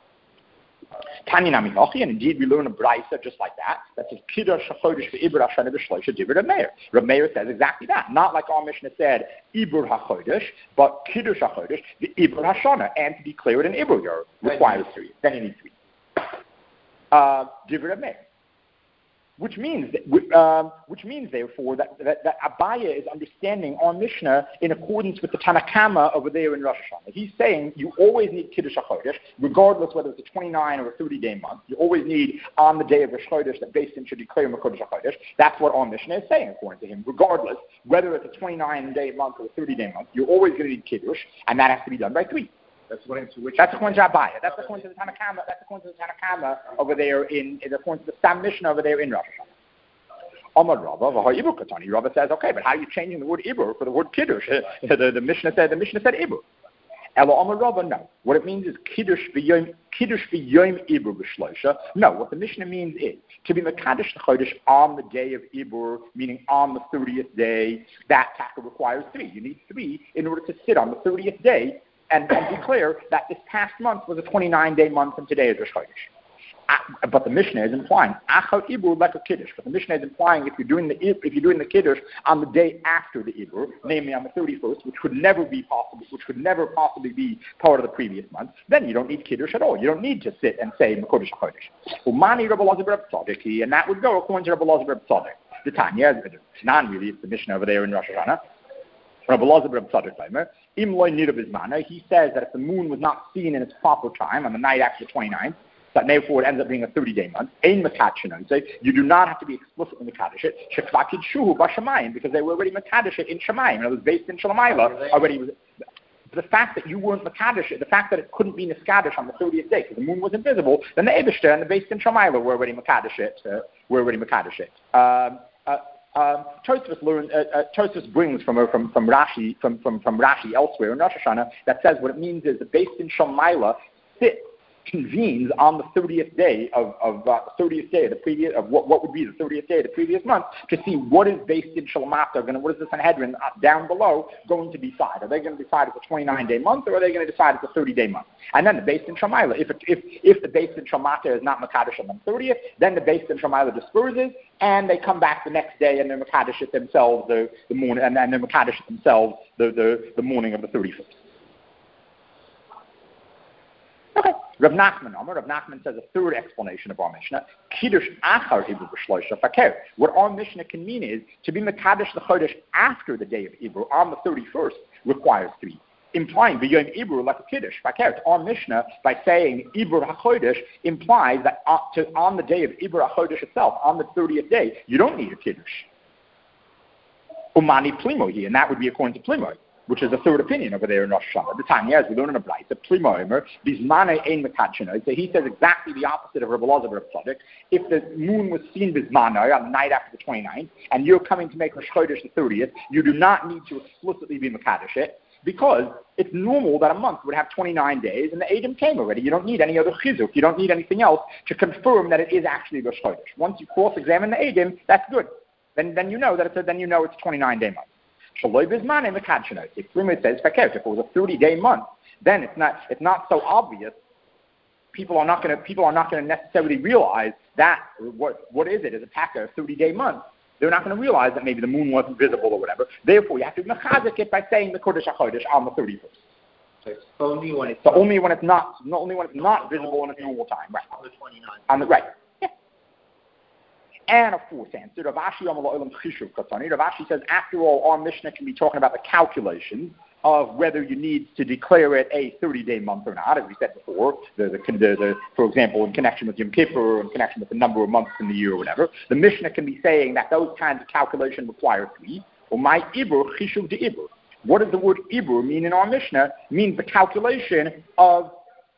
S1: Tanya Nami Hachi, and indeed we learn a Braisa just like that. That says Kiddush HaChodesh v'Ibur HaShana v'Shloisha Divrei Reb Meir. Reb Meir says exactly that. Not like our Mishnah said Ibur HaChodesh, but Kiddush HaChodesh v'Ibur HaShana, and to declare it an Ibur you're required 3. Then you need 3. Divrei Reb Meir. Which means, therefore, that Abaya is understanding our Mishnah in accordance with the Tanna Kama over there in Rosh Hashanah. He's saying you always need Kiddush HaChodesh, regardless whether it's a 29 or a 30-day month. You always need, on the day of Rosh Chodesh, that Beis Din should declare Mekodesh HaChodesh. That's what our Mishnah is saying, according to him. Regardless, whether it's a 29-day month or a 30-day month, you're always going to need Kiddush, and that has to be done by 3. That's according to Abaya. That's according to the Tanna Kama. That's according to the Tanna Kama over there according to the Stam Mishnah over there in Rosh Hashanah. Amar Rava, Ibur Katani. Rava says, okay, but how are you changing the word Ibur for the word Kiddush? The Mishnah said Ibur. Ela Amarava, no. What it means is Kiddush v'yom Ibur b'shloisha. No, what the Mishnah means is to be Mekadosh the Chodesh on the day of Ibur, meaning on the 30th day, that taka requires 3. You need 3 in order to sit on the 30th day and declare that this past month was a 29-day month and today is Rosh Chodesh. But the Mishnah is implying Achar Ibur like a Kiddush. But the Mishnah is implying if you're doing the Kiddush on the day after the Ibur, namely on the 31st, which could never possibly be part of the previous month, then you don't need Kiddush at all. You don't need to sit and say Mekodesh HaKodesh. Umani Rabbi Elazar Reb Tzadok, and that would go according to Rabbi Elazar Reb Tzadok. The Tanya, it's not really, it's the Mishnah over there in Rosh Hashanah. Rabbi Elazar Reb Tzadok, he says that if the moon was not seen in its proper time on the night after the 29th, that therefore it ends up being a 30-day month. Ein Mekadosh, you do not have to be explicitly Mekadosh it. Shekvakid Shuhu Bashamayim, because they were already Mekadosh it in Shamayim. It was based in Shalamayla already. The fact that you weren't Mekadosh it, the fact that it couldn't be Niskadish on the 30th day because the moon was invisible, then the Eibishter and the based in Shamayla were already Mekadosh it. Tosfos brings from Rashi Rashi elsewhere in Rosh Hashanah that says what it means is the based in Shamayla convenes on the 30th day of the previous of what would be the 30th day of the previous month to see what is based in Shalamata what is the Sanhedrin down below going to decide. Are they going to decide it's a 29-day month or are they going to decide it's a 30-day month? And then the based in Shamayla, if the based in Shamata is not Makadosh on the 30th, then the based in Shamayla disperses and they come back the next day and they're Makadosh it themselves the morning and they're Makadosh it themselves the morning of the 31st. Okay. Rav Nachman says a third explanation of our Mishnah. Kiddush achar Ibur b'shloisha faker. What our Mishnah can mean is to be Mekadosh the Chodesh after the day of Ibur on the 31st requires 3, implying v'yom Ibur like a Kiddush faker. Our Mishnah by saying Ibur HaChodesh implies that on the day of Ibur HaChodesh itself, on the 30th day, you don't need a Kiddush. Umani Plimo here, and that would be according to Plimo, which is the third opinion over there in Rosh Hashanah. The Tanya, as we learn in the Bright, the Plimoimer, Bismane ein Mekadshino. So he says exactly the opposite of Rabbi Elazar Reb Tzadok. If the moon was seen Bismane on the night after the 29th, and you're coming to make Rosh Chodesh the 30th, you do not need to explicitly be Mekadosh it, because it's normal that a month would have 29 days, and the Eidim came already. You don't need any other chizuk. You don't need anything else to confirm that it is actually Rosh Chodesh. Once you cross-examine the Eidim, that's good. Then you know that it's a 29-day month. If Plimo says if it was a 30-day month, then it's not so obvious. People are not going to necessarily realize that what is it? Is a taka a 30-day month? They're not going to realize that maybe the moon wasn't visible or whatever. Therefore, you have to mechazik it by saying the Kodesh HaChodesh on the 31st.
S2: So it's only when it's
S1: not visible in its normal time, right?
S2: On the 29th.
S1: Right. And a fourth answer, Rav Ashi says, after all, our Mishnah can be talking about the calculation of whether you need to declare it a 30-day month or not, as we said before, for example, in connection with Yom Kippur, or in connection with the number of months in the year or whatever. The Mishnah can be saying that those kinds of calculation require 3. Or my Ibur, Chishuv de Ibur. What does the word Ibur mean in our Mishnah? It means the calculation of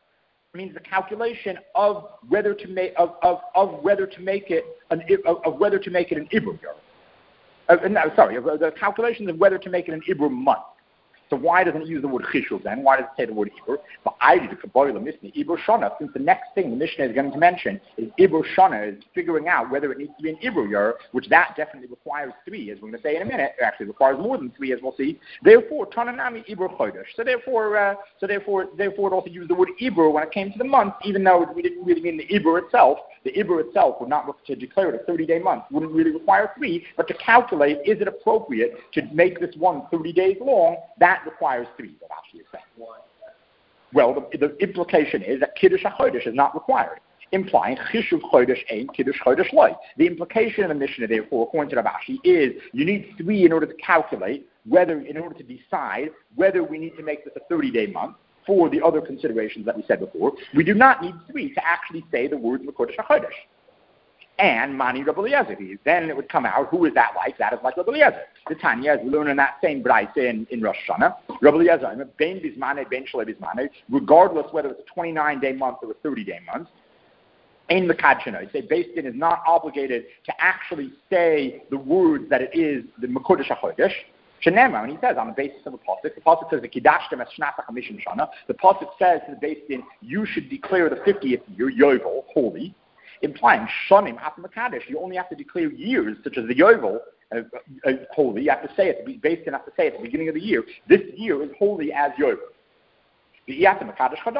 S1: whether to make it an Ibur year. The calculations of whether to make it an Ibur month. So why doesn't it use the word Chishuv then? Why does it say the word Ibur? But Ibur Shana, since the next thing the Mishnah is going to mention is Ibur Shana, is figuring out whether it needs to be an Ibur year, which that definitely requires 3, as we're going to say in a minute. It actually requires more than 3, as we'll see. Therefore, Tananami Ibur Chodesh. So therefore, it also used the word Ibur when it came to the month, even though we didn't really mean the Ibur itself. The Ibur itself would not look to declare it a 30-day month. Wouldn't really require 3, but to calculate, is it appropriate to make this one 30 days long? That requires 3, what Rashi is saying.
S2: Why?
S1: Well, the implication is that Kiddush HaChodesh is not required, implying Chishuv Chodesh ain't Kiddush Chodesh loy. The implication of the Mishnah, therefore, according to Rashi, is you need 3 in order to calculate in order to decide whether we need to make this a 30-day month for the other considerations that we said before. We do not need 3 to actually say the words Mekodesh HaChodesh. And Mani Rabbi Eliezer. Then it would come out, who is that like? That is like Rabbi Eliezer. The Tanya, as we learn in that same Braisa in Rosh Hashanah, Rabbi Eliezer, Ben Bismane, Ben Shalei Bismane, regardless whether it's a 29-day month or a 30-day month, Ein Mekadshino. Say Beis Din is not obligated to actually say the words that it is the Mekodesh HaChodesh. Shenema, when he says on the basis of the pasuk says the Kidashtem es Shnata Chamishim Shana. The pasuk says to the Beis Din, you should declare the 50th year Yovel holy, implying Shanim At Makadesh. You only have to declare years such as the Yovel holy. You have to say it. The Beis Din has to say at the beginning of the year. This year is holy as Yovel. But not for the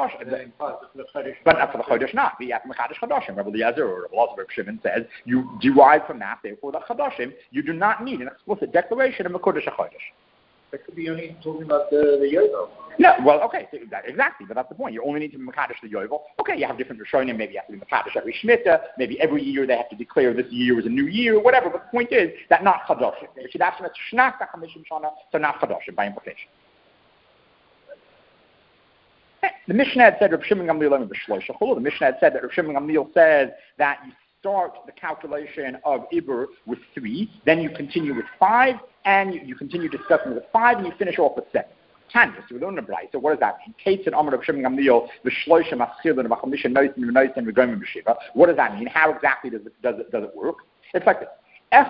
S1: Chodesh not. Rabbi Eliezer or Rabbi Shimon says you derive from that, therefore the Chodoshim, you do not need an explicit declaration of Mekodesh HaChodesh.
S2: That could be only talking about the Yovel.
S1: No, well, okay, exactly, but that's the point. You only need to be Mekadesh the Yovel. Okay, you have different Rishonim, maybe you have to be Mekadesh every Shemitah, maybe every year they have to declare this year is a new year, whatever, but the point is that not Chodoshim. So not Chodoshim by implication. The Mishnah had said Rav Shimon Gamliel the Mishnah had said that Rav Shimon Gamliel says that you start the calculation of Iber with 3, then you continue with 5, and you continue discussing with 5, and you finish off with 7. Tanya, so we don't know Bryce. So what does that mean? Kate and Amar Rav Shimon Gamliel v'shloisha maschil and v'chamisha noisin v'noisin v'goyim v'shiva. What does that mean? How exactly does it work? It's like this. If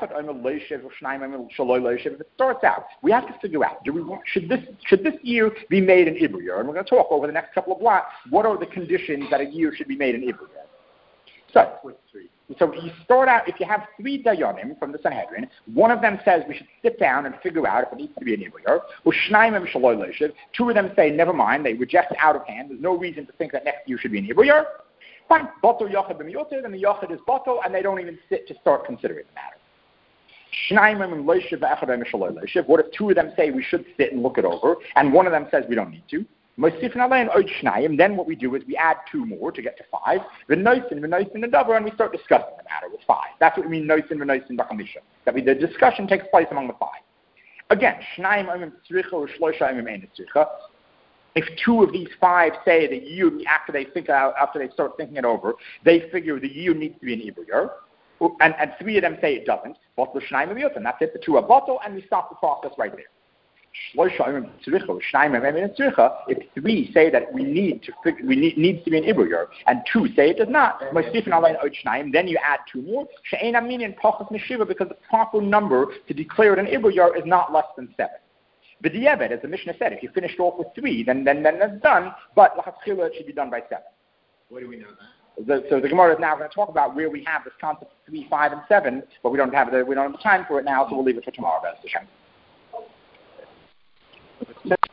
S1: it starts out, we have to figure out: should this year be made in Ibr year? And we're going to talk over the next couple of blocks. What are the conditions that a year should be made in Ibr year? So you start out. If you have 3 dayanim from the Sanhedrin, one of them says we should sit down and figure out if it needs to be in Ibr year. 2 of them say never mind. They reject it out of hand. There's no reason to think that next year should be in Ibr year. Fine, batel yachid b'miyoted, and the yachid is batel, and they don't even sit to start considering the matter. What if 2 of them say we should sit and look it over, and one of them says we don't need to? Then what we do is we add 2 more to get to 5. And we start discussing the matter with 5. That's what we mean, that the discussion takes place among the 5. Again, if 2 of these 5 say the year after they start thinking it over, they figure the year needs to be an Ibr year. And 3 of them say it doesn't. And that's it. The 2 are bottle, and we stop the process right there. If 3 say that needs to be an Ibr year, and 2 say it does not, then you add 2 more. Because the proper number to declare it an Ibr year is not less than 7. But the Eved, as the Mishnah said, if you finished off with 3, then that's done. But L'Chatchila it should be done by 7.
S2: What do we know then?
S1: So the Gemara is now going to talk about where we have this concept of 3, 5, and 7, but we don't have the time for it now, so we'll leave it for tomorrow. That's the shame.